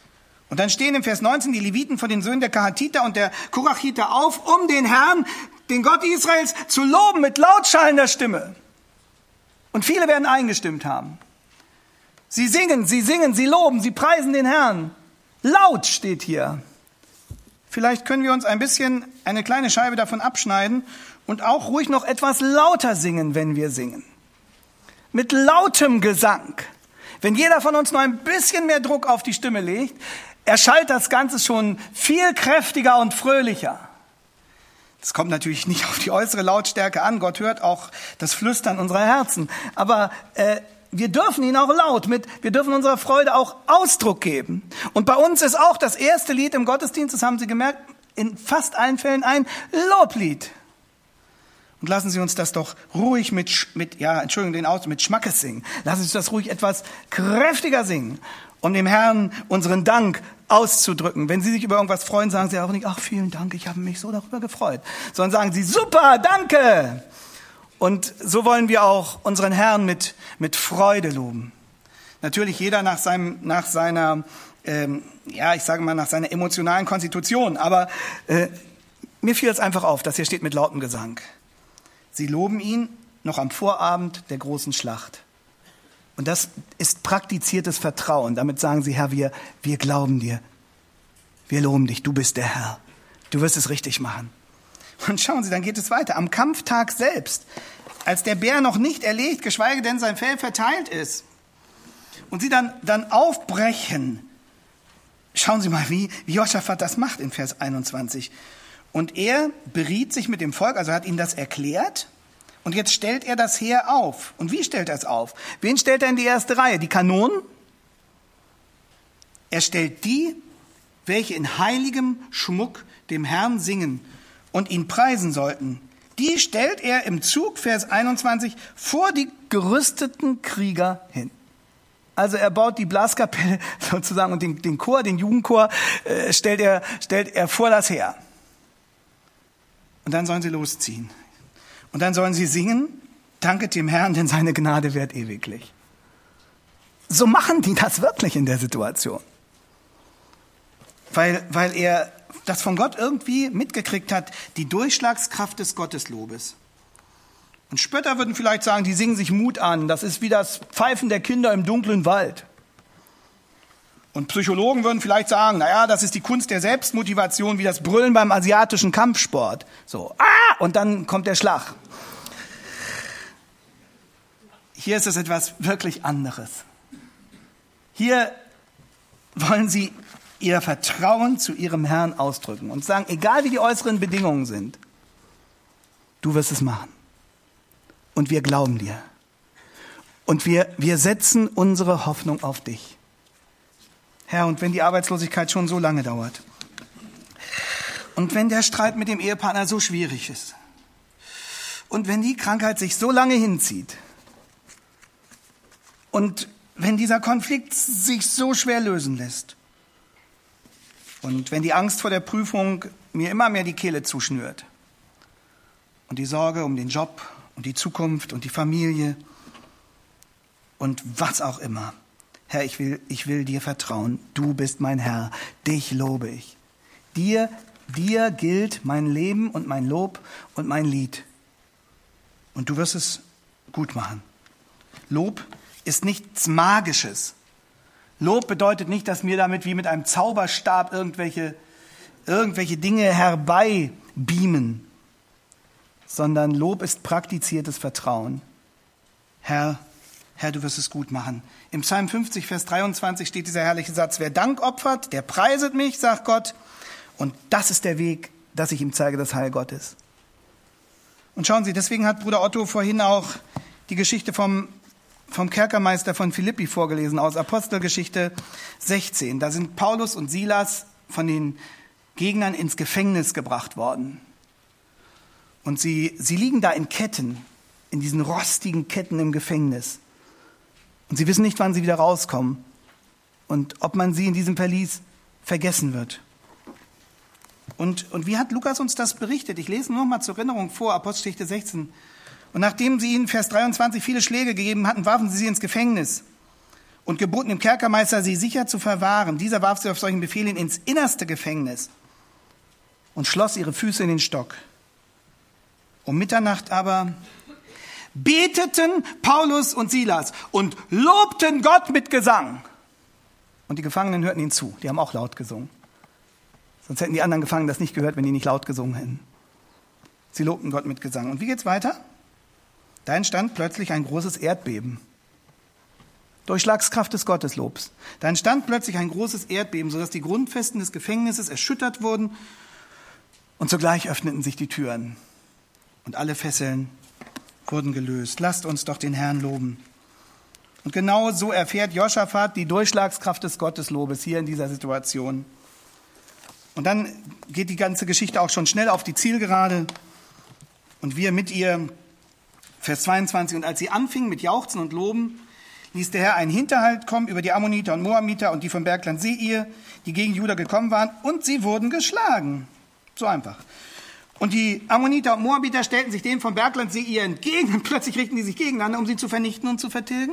Und dann stehen im Vers neunzehn die Leviten von den Söhnen der Kehatiter und der Korachiter auf, um den Herrn, den Gott Israels, zu loben mit lautschallender Stimme. Und viele werden eingestimmt haben. Sie singen, sie singen, sie loben, sie preisen den Herrn. Laut steht hier. Vielleicht können wir uns ein bisschen eine kleine Scheibe davon abschneiden und auch ruhig noch etwas lauter singen, wenn wir singen. Mit lautem Gesang. Wenn jeder von uns noch ein bisschen mehr Druck auf die Stimme legt, erschallt das Ganze schon viel kräftiger und fröhlicher. Es kommt natürlich nicht auf die äußere Lautstärke an. Gott hört auch das Flüstern unserer Herzen. Aber äh, wir dürfen ihn auch laut mit, wir dürfen unserer Freude auch Ausdruck geben. Und bei uns ist auch das erste Lied im Gottesdienst, das haben Sie gemerkt, in fast allen Fällen ein Loblied. Und lassen Sie uns das doch ruhig mit, mit ja, Entschuldigung, den Aus, mit Schmackes singen. Lassen Sie uns das ruhig etwas kräftiger singen, um dem Herrn unseren Dank auszudrücken. Wenn Sie sich über irgendwas freuen, sagen Sie auch nicht, ach, vielen Dank, ich habe mich so darüber gefreut. Sondern sagen Sie, super, danke. Und so wollen wir auch unseren Herrn mit, mit Freude loben. Natürlich jeder nach seinem, nach seiner, ähm, ja, ich sage mal, nach seiner emotionalen Konstitution. Aber äh, mir fiel es einfach auf, dass hier steht mit lautem Gesang. Sie loben ihn noch am Vorabend der großen Schlacht. Und das ist praktiziertes Vertrauen. Damit sagen sie, Herr, wir, wir glauben dir. Wir loben dich, du bist der Herr. Du wirst es richtig machen. Und schauen Sie, dann geht es weiter. Am Kampftag selbst, als der Bär noch nicht erlegt, geschweige denn sein Fell verteilt ist, und sie dann, dann aufbrechen. Schauen Sie mal, wie, wie Josaphat das macht in Vers einundzwanzig. Und er beriet sich mit dem Volk, also hat ihnen das erklärt. Und jetzt stellt er das Heer auf. Und wie stellt er es auf? Wen stellt er in die erste Reihe? Die Kanonen? Er stellt die, welche in heiligem Schmuck dem Herrn singen und ihn preisen sollten. Die stellt er im Zug, Vers einundzwanzig, vor die gerüsteten Krieger hin. Also er baut die Blaskapelle sozusagen und den, den Chor, den Jugendchor, äh, stellt er, stellt er vor das Heer. Und dann sollen sie losziehen. Und dann sollen sie singen, danket dem Herrn, denn seine Gnade währt ewiglich. So machen die das wirklich in der Situation. Weil, weil er das von Gott irgendwie mitgekriegt hat, die Durchschlagskraft des Gotteslobes. Und Spötter würden vielleicht sagen, die singen sich Mut an. Das ist wie das Pfeifen der Kinder im dunklen Wald. Und Psychologen würden vielleicht sagen, naja, das ist die Kunst der Selbstmotivation, wie das Brüllen beim asiatischen Kampfsport. So, ah, und dann kommt der Schlag. Hier ist es etwas wirklich anderes. Hier wollen sie ihr Vertrauen zu ihrem Herrn ausdrücken und sagen, egal wie die äußeren Bedingungen sind, du wirst es machen. Und wir glauben dir. Und wir, wir setzen unsere Hoffnung auf dich. Herr, und wenn die Arbeitslosigkeit schon so lange dauert und wenn der Streit mit dem Ehepartner so schwierig ist und wenn die Krankheit sich so lange hinzieht und wenn dieser Konflikt sich so schwer lösen lässt und wenn die Angst vor der Prüfung mir immer mehr die Kehle zuschnürt und die Sorge um den Job und die Zukunft und die Familie und was auch immer. Herr, ich will, ich will dir vertrauen. Du bist mein Herr. Dich lobe ich. Dir, dir gilt mein Leben und mein Lob und mein Lied. Und du wirst es gut machen. Lob ist nichts Magisches. Lob bedeutet nicht, dass mir damit wie mit einem Zauberstab irgendwelche, irgendwelche Dinge herbeibeamen, sondern Lob ist praktiziertes Vertrauen. Herr, Herr, du wirst es gut machen. Im Psalm fünfzig, Vers dreiundzwanzig steht dieser herrliche Satz, wer Dank opfert, der preiset mich, sagt Gott. Und das ist der Weg, dass ich ihm zeige, das Heil Gottes. Und schauen Sie, deswegen hat Bruder Otto vorhin auch die Geschichte vom, vom Kerkermeister von Philippi vorgelesen, aus Apostelgeschichte sechzehn. Da sind Paulus und Silas von den Gegnern ins Gefängnis gebracht worden. Und sie, sie liegen da in Ketten, in diesen rostigen Ketten im Gefängnis. Und sie wissen nicht, wann sie wieder rauskommen und ob man sie in diesem Verlies vergessen wird. Und, und wie hat Lukas uns das berichtet? Ich lese nur noch mal zur Erinnerung vor, Apostelgeschichte sechzehn. Und nachdem sie ihnen, Vers dreiundzwanzig, viele Schläge gegeben hatten, warfen sie sie ins Gefängnis. und geboten dem Kerkermeister, sie sicher zu verwahren. Dieser warf sie auf solchen Befehl hin ins innerste Gefängnis und schloss ihre Füße in den Stock. Um Mitternacht aber beteten Paulus und Silas und lobten Gott mit Gesang. Und die Gefangenen hörten ihnen zu. Die haben auch laut gesungen. Sonst hätten die anderen Gefangenen das nicht gehört, wenn die nicht laut gesungen hätten. Sie lobten Gott mit Gesang. Und wie geht's weiter? Da entstand plötzlich ein großes Erdbeben. Durchschlagskraft des Gotteslobs. Da entstand plötzlich ein großes Erdbeben, sodass die Grundfesten des Gefängnisses erschüttert wurden und sogleich öffneten sich die Türen. Und alle Fesseln wurden gelöst. Lasst uns doch den Herrn loben. Und genau so erfährt Josaphat die Durchschlagskraft des Gotteslobes hier in dieser Situation. Und dann geht die ganze Geschichte auch schon schnell auf die Zielgerade. Und wir mit ihr, Vers zweiundzwanzig, und als sie anfingen mit Jauchzen und Loben, ließ der Herr einen Hinterhalt kommen über die Ammoniter und Moabiter und die vom Bergland Seir, die gegen Juda gekommen waren, und sie wurden geschlagen. So einfach. Und die Ammoniter und Moabiter stellten sich denen vom Bergland Seir entgegen und plötzlich richten die sich gegeneinander, um sie zu vernichten und zu vertilgen.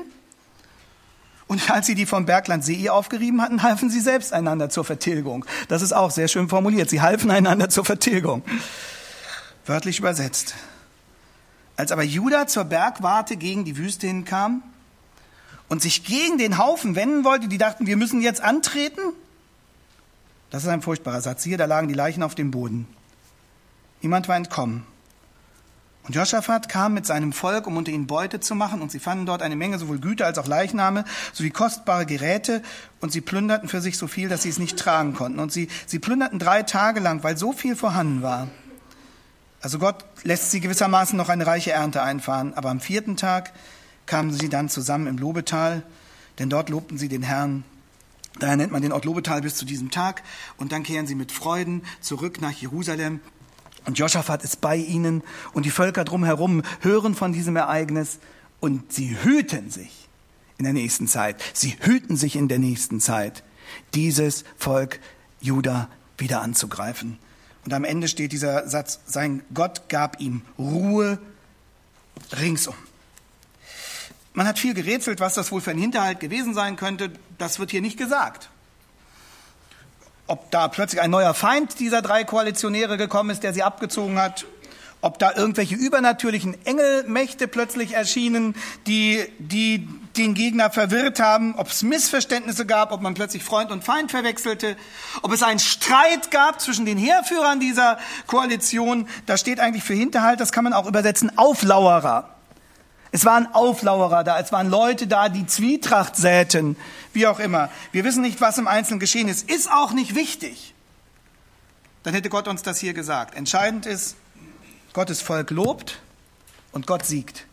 Und als sie die vom Bergland Seir aufgerieben hatten, halfen sie selbst einander zur Vertilgung. Das ist auch sehr schön formuliert. Sie halfen einander zur Vertilgung. Wörtlich übersetzt. Als aber Juda zur Bergwarte gegen die Wüste hinkam und sich gegen den Haufen wenden wollte, die dachten, wir müssen jetzt antreten. Das ist ein furchtbarer Satz. Hier, da lagen die Leichen auf dem Boden. Niemand war entkommen. Und Josaphat kam mit seinem Volk, um unter ihnen Beute zu machen, und sie fanden dort eine Menge sowohl Güter als auch Leichname, sowie kostbare Geräte, und sie plünderten für sich so viel, dass sie es nicht tragen konnten. Und sie, sie plünderten drei Tage lang, weil so viel vorhanden war. Also Gott lässt sie gewissermaßen noch eine reiche Ernte einfahren, aber am vierten Tag kamen sie dann zusammen im Lobetal, denn dort lobten sie den Herrn. Daher nennt man den Ort Lobetal bis zu diesem Tag, und dann kehren sie mit Freuden zurück nach Jerusalem. Und Josaphat ist bei ihnen und die Völker drumherum hören von diesem Ereignis und sie hüten sich in der nächsten Zeit. Sie hüten sich in der nächsten Zeit, dieses Volk Juda wieder anzugreifen. Und am Ende steht dieser Satz, sein Gott gab ihm Ruhe ringsum. Man hat viel gerätselt, was das wohl für ein Hinterhalt gewesen sein könnte. Das wird hier nicht gesagt. Ob da plötzlich ein neuer Feind dieser drei Koalitionäre gekommen ist, der sie abgezogen hat, ob da irgendwelche übernatürlichen Engelmächte plötzlich erschienen, die, die den Gegner verwirrt haben, ob es Missverständnisse gab, ob man plötzlich Freund und Feind verwechselte, ob es einen Streit gab zwischen den Heerführern dieser Koalition. Da steht eigentlich für Hinterhalt, das kann man auch übersetzen, Auflauerer. Es waren Auflauerer da, es waren Leute da, die Zwietracht säten, wie auch immer. Wir wissen nicht, was im Einzelnen geschehen ist. Ist auch nicht wichtig. Dann hätte Gott uns das hier gesagt. Entscheidend ist, Gottes Volk lobt und Gott siegt.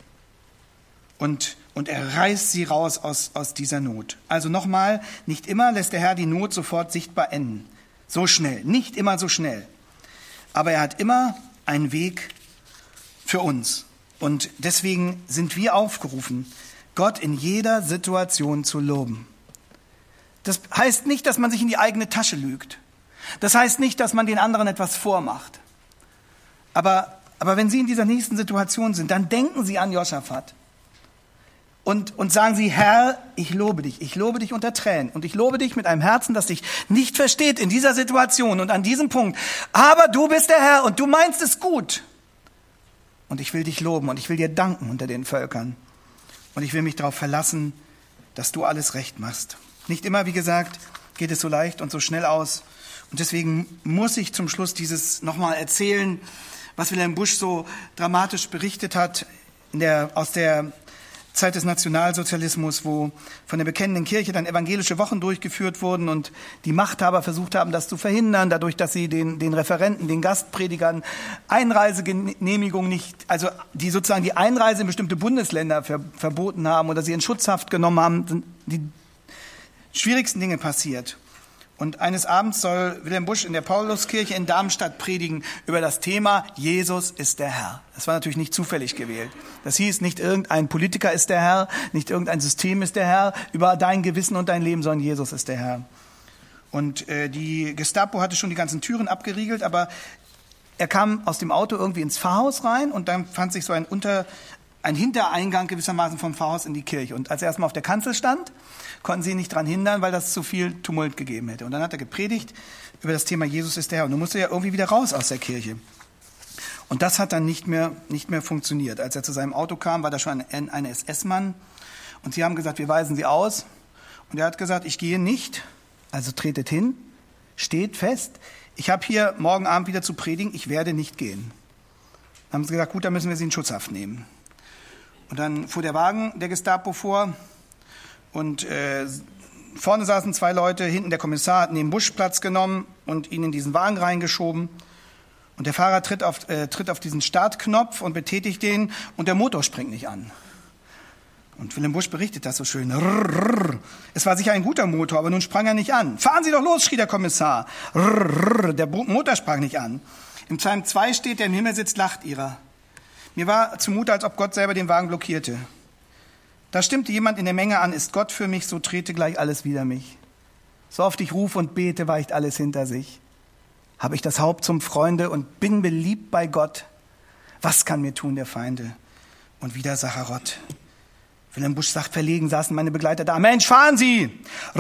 Und, und er reißt sie raus aus, aus dieser Not. Also nochmal, nicht immer lässt der Herr die Not sofort sichtbar enden. So schnell, nicht immer so schnell. Aber er hat immer einen Weg für uns. Und deswegen sind wir aufgerufen, Gott in jeder Situation zu loben. Das heißt nicht, dass man sich in die eigene Tasche lügt. Das heißt nicht, dass man den anderen etwas vormacht. Aber, aber wenn Sie in dieser nächsten Situation sind, dann denken Sie an Josaphat. Und, und sagen Sie, Herr, ich lobe dich. Ich lobe dich unter Tränen. Und ich lobe dich mit einem Herzen, das dich nicht versteht in dieser Situation und an diesem Punkt. Aber du bist der Herr und du meinst es gut. Und ich will dich loben und ich will dir danken unter den Völkern. Und ich will mich darauf verlassen, dass du alles recht machst. Nicht immer, wie gesagt, geht es so leicht und so schnell aus. Und deswegen muss ich zum Schluss dieses nochmal erzählen, was Wilhelm Busch so dramatisch berichtet hat in der, aus der Zeit des Nationalsozialismus, wo von der bekennenden Kirche dann evangelische Wochen durchgeführt wurden und die Machthaber versucht haben, das zu verhindern, dadurch, dass sie den, den Referenten, den Gastpredigern Einreisegenehmigung nicht, also die sozusagen die Einreise in bestimmte Bundesländer ver, verboten haben oder sie in Schutzhaft genommen haben, sind die schwierigsten Dinge passiert. Und eines Abends soll Wilhelm Busch in der Pauluskirche in Darmstadt predigen über das Thema Jesus ist der Herr. Das war natürlich nicht zufällig gewählt. Das hieß, nicht irgendein Politiker ist der Herr, nicht irgendein System ist der Herr, über dein Gewissen und dein Leben, sondern Jesus ist der Herr. Und äh, die Gestapo hatte schon die ganzen Türen abgeriegelt, aber er kam aus dem Auto irgendwie ins Pfarrhaus rein und dann fand sich so ein unter ein Hintereingang gewissermaßen vom Pfarrhaus in die Kirche. Und als er erstmal auf der Kanzel stand, konnten sie ihn nicht daran hindern, weil das zu viel Tumult gegeben hätte. Und dann hat er gepredigt über das Thema Jesus ist der Herr. Und du musst ja irgendwie wieder raus aus der Kirche. Und das hat dann nicht mehr, nicht mehr funktioniert. Als er zu seinem Auto kam, war da schon ein, ein S S-Mann. Und sie haben gesagt, wir weisen Sie aus. Und er hat gesagt, ich gehe nicht. Also tretet hin, steht fest. Ich habe hier morgen Abend wieder zu predigen, ich werde nicht gehen. Dann haben sie gesagt, gut, dann müssen wir Sie in Schutzhaft nehmen. Und dann fuhr der Wagen der Gestapo vor und äh, vorne saßen zwei Leute, hinten der Kommissar hat neben Busch Platz genommen und ihn in diesen Wagen reingeschoben. Und der Fahrer tritt auf, äh, tritt auf diesen Startknopf und betätigt den und der Motor springt nicht an. Und Willem Busch berichtet das so schön. Rrr, es war sicher ein guter Motor, aber nun sprang er nicht an. Fahren Sie doch los, schrie der Kommissar. Rrr, der Motor sprang nicht an. Im Psalm zwei steht, der im Himmel sitzt, lacht ihrer. Mir war zumute, als ob Gott selber den Wagen blockierte. Da stimmte jemand in der Menge an, ist Gott für mich, so trete gleich alles wider mich. So oft ich rufe und bete, weicht alles hinter sich. Habe ich das Haupt zum Freunde und bin beliebt bei Gott. Was kann mir tun der Feinde und Widersacher Rott? Willem Busch sagt, verlegen saßen meine Begleiter da. Mensch, fahren Sie!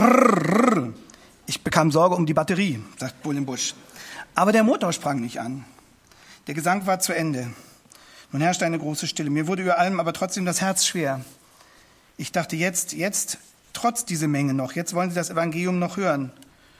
Rrr. Ich bekam Sorge um die Batterie, sagt Willem Busch. Aber der Motor sprang nicht an. Der Gesang war zu Ende. Nun herrschte eine große Stille. Mir wurde über allem aber trotzdem das Herz schwer. Ich dachte, jetzt, jetzt, trotz dieser Menge noch, jetzt wollen sie das Evangelium noch hören.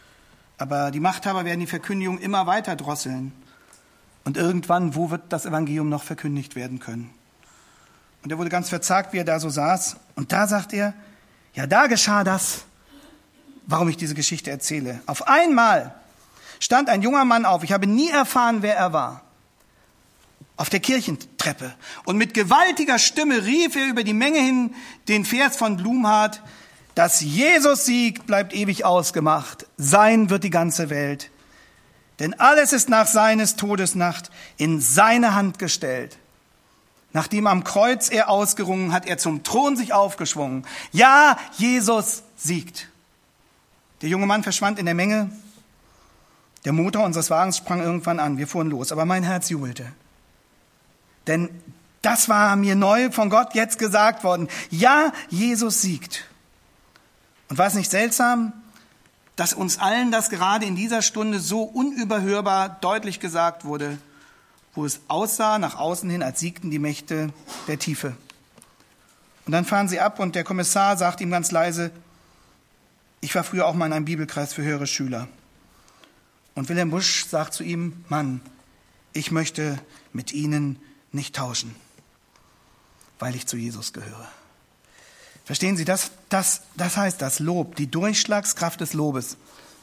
Aber die Machthaber werden die Verkündigung immer weiter drosseln. Und irgendwann, wo wird das Evangelium noch verkündigt werden können? Und er wurde ganz verzagt, wie er da so saß. Und da sagt er, ja, da geschah das, warum ich diese Geschichte erzähle. Auf einmal stand ein junger Mann auf. Ich habe nie erfahren, wer er war. Auf der Kirchentreppe. Und mit gewaltiger Stimme rief er über die Menge hin den Vers von Blumhardt, dass Jesus siegt, bleibt ewig ausgemacht. Sein wird die ganze Welt. Denn alles ist nach seines Todes Nacht in seine Hand gestellt. Nachdem am Kreuz er ausgerungen, hat er zum Thron sich aufgeschwungen. Ja, Jesus siegt. Der junge Mann verschwand in der Menge. Der Motor unseres Wagens sprang irgendwann an. Wir fuhren los, aber mein Herz jubelte. Denn das war mir neu von Gott jetzt gesagt worden. Ja, Jesus siegt. Und war es nicht seltsam, dass uns allen das gerade in dieser Stunde so unüberhörbar deutlich gesagt wurde, wo es aussah nach außen hin, als siegten die Mächte der Tiefe. Und dann fahren sie ab und der Kommissar sagt ihm ganz leise, ich war früher auch mal in einem Bibelkreis für höhere Schüler. Und Willem Busch sagt zu ihm, Mann, ich möchte mit Ihnen nicht tauschen, weil ich zu Jesus gehöre. Verstehen Sie, das, das, das heißt das Lob, die Durchschlagskraft des Lobes.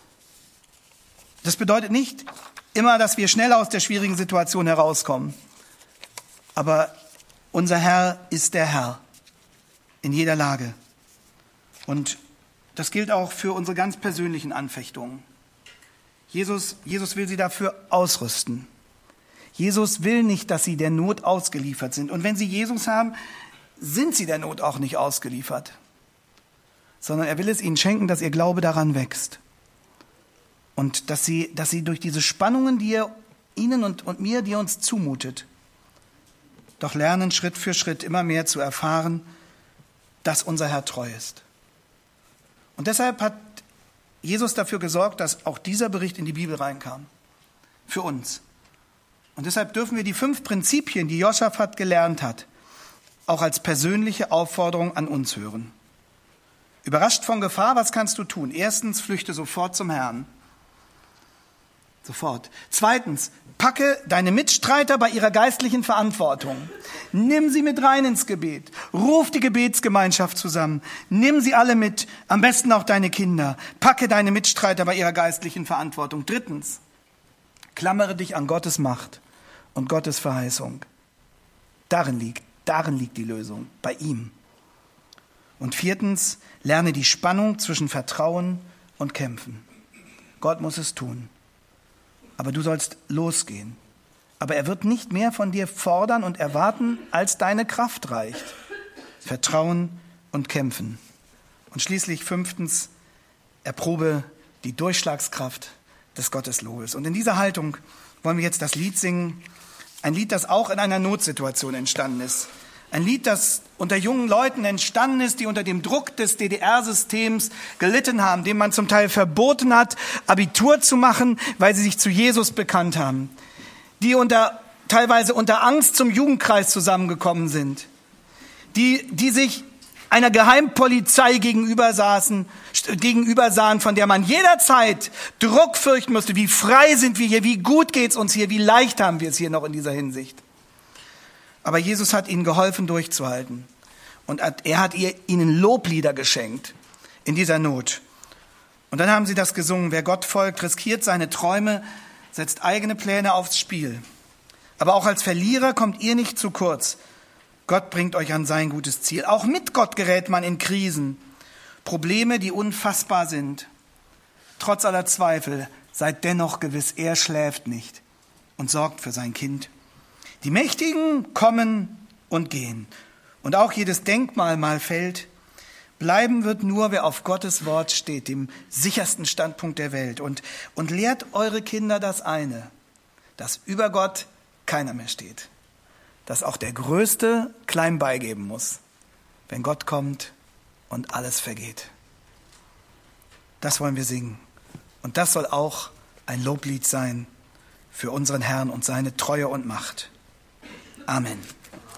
Das bedeutet nicht immer, dass wir schnell aus der schwierigen Situation herauskommen. Aber unser Herr ist der Herr in jeder Lage. Und das gilt auch für unsere ganz persönlichen Anfechtungen. Jesus, Jesus will sie dafür ausrüsten. Jesus will nicht, dass sie der Not ausgeliefert sind. Und wenn sie Jesus haben, sind sie der Not auch nicht ausgeliefert. Sondern er will es ihnen schenken, dass ihr Glaube daran wächst. Und dass sie, dass sie durch diese Spannungen, die er ihnen und, und mir, die er uns zumutet, doch lernen, Schritt für Schritt immer mehr zu erfahren, dass unser Herr treu ist. Und deshalb hat Jesus dafür gesorgt, dass auch dieser Bericht in die Bibel reinkam. Für uns. Und deshalb dürfen wir die fünf Prinzipien, die Josaphat gelernt hat, auch als persönliche Aufforderung an uns hören. Überrascht von Gefahr, was kannst du tun? Erstens, flüchte sofort zum Herrn. Sofort. Zweitens, packe deine Mitstreiter bei ihrer geistlichen Verantwortung. Nimm sie mit rein ins Gebet. Ruf die Gebetsgemeinschaft zusammen. Nimm sie alle mit, am besten auch deine Kinder. Packe deine Mitstreiter bei ihrer geistlichen Verantwortung. Drittens, klammere dich an Gottes Macht und Gottes Verheißung. Darin liegt, darin liegt die Lösung, bei ihm. Und viertens, lerne die Spannung zwischen Vertrauen und Kämpfen. Gott muss es tun. Aber du sollst losgehen. Aber er wird nicht mehr von dir fordern und erwarten, als deine Kraft reicht. Vertrauen und kämpfen. Und schließlich fünftens, erprobe die Durchschlagskraft des Gotteslobes. Und in dieser Haltung wollen wir jetzt das Lied singen. Ein Lied, das auch in einer Notsituation entstanden ist. Ein Lied, das unter jungen Leuten entstanden ist, die unter dem Druck des D D R-Systems gelitten haben, dem man zum Teil verboten hat, Abitur zu machen, weil sie sich zu Jesus bekannt haben. Die unter, teilweise unter Angst zum Jugendkreis zusammengekommen sind. Die, die sich einer Geheimpolizei gegenüber saßen, gegenüber sahen, von der man jederzeit Druck fürchten musste. Wie frei sind wir hier, wie gut geht's uns hier, wie leicht haben wir es hier noch in dieser Hinsicht. Aber Jesus hat ihnen geholfen, durchzuhalten. Und er hat ihnen Loblieder geschenkt in dieser Not. Und dann haben sie das gesungen. Wer Gott folgt, riskiert seine Träume, setzt eigene Pläne aufs Spiel. Aber auch als Verlierer kommt ihr nicht zu kurz. Gott bringt euch an sein gutes Ziel. Auch mit Gott gerät man in Krisen. Probleme, die unfassbar sind. Trotz aller Zweifel, seid dennoch gewiss, er schläft nicht und sorgt für sein Kind. Die Mächtigen kommen und gehen. Und auch jedes Denkmal mal fällt. Bleiben wird nur, wer auf Gottes Wort steht, dem sichersten Standpunkt der Welt. Und, und lehrt eure Kinder das eine, dass über Gott keiner mehr steht. Dass auch der Größte klein beigeben muss, wenn Gott kommt und alles vergeht. Das wollen wir singen. Und das soll auch ein Loblied sein für unseren Herrn und seine Treue und Macht. Amen.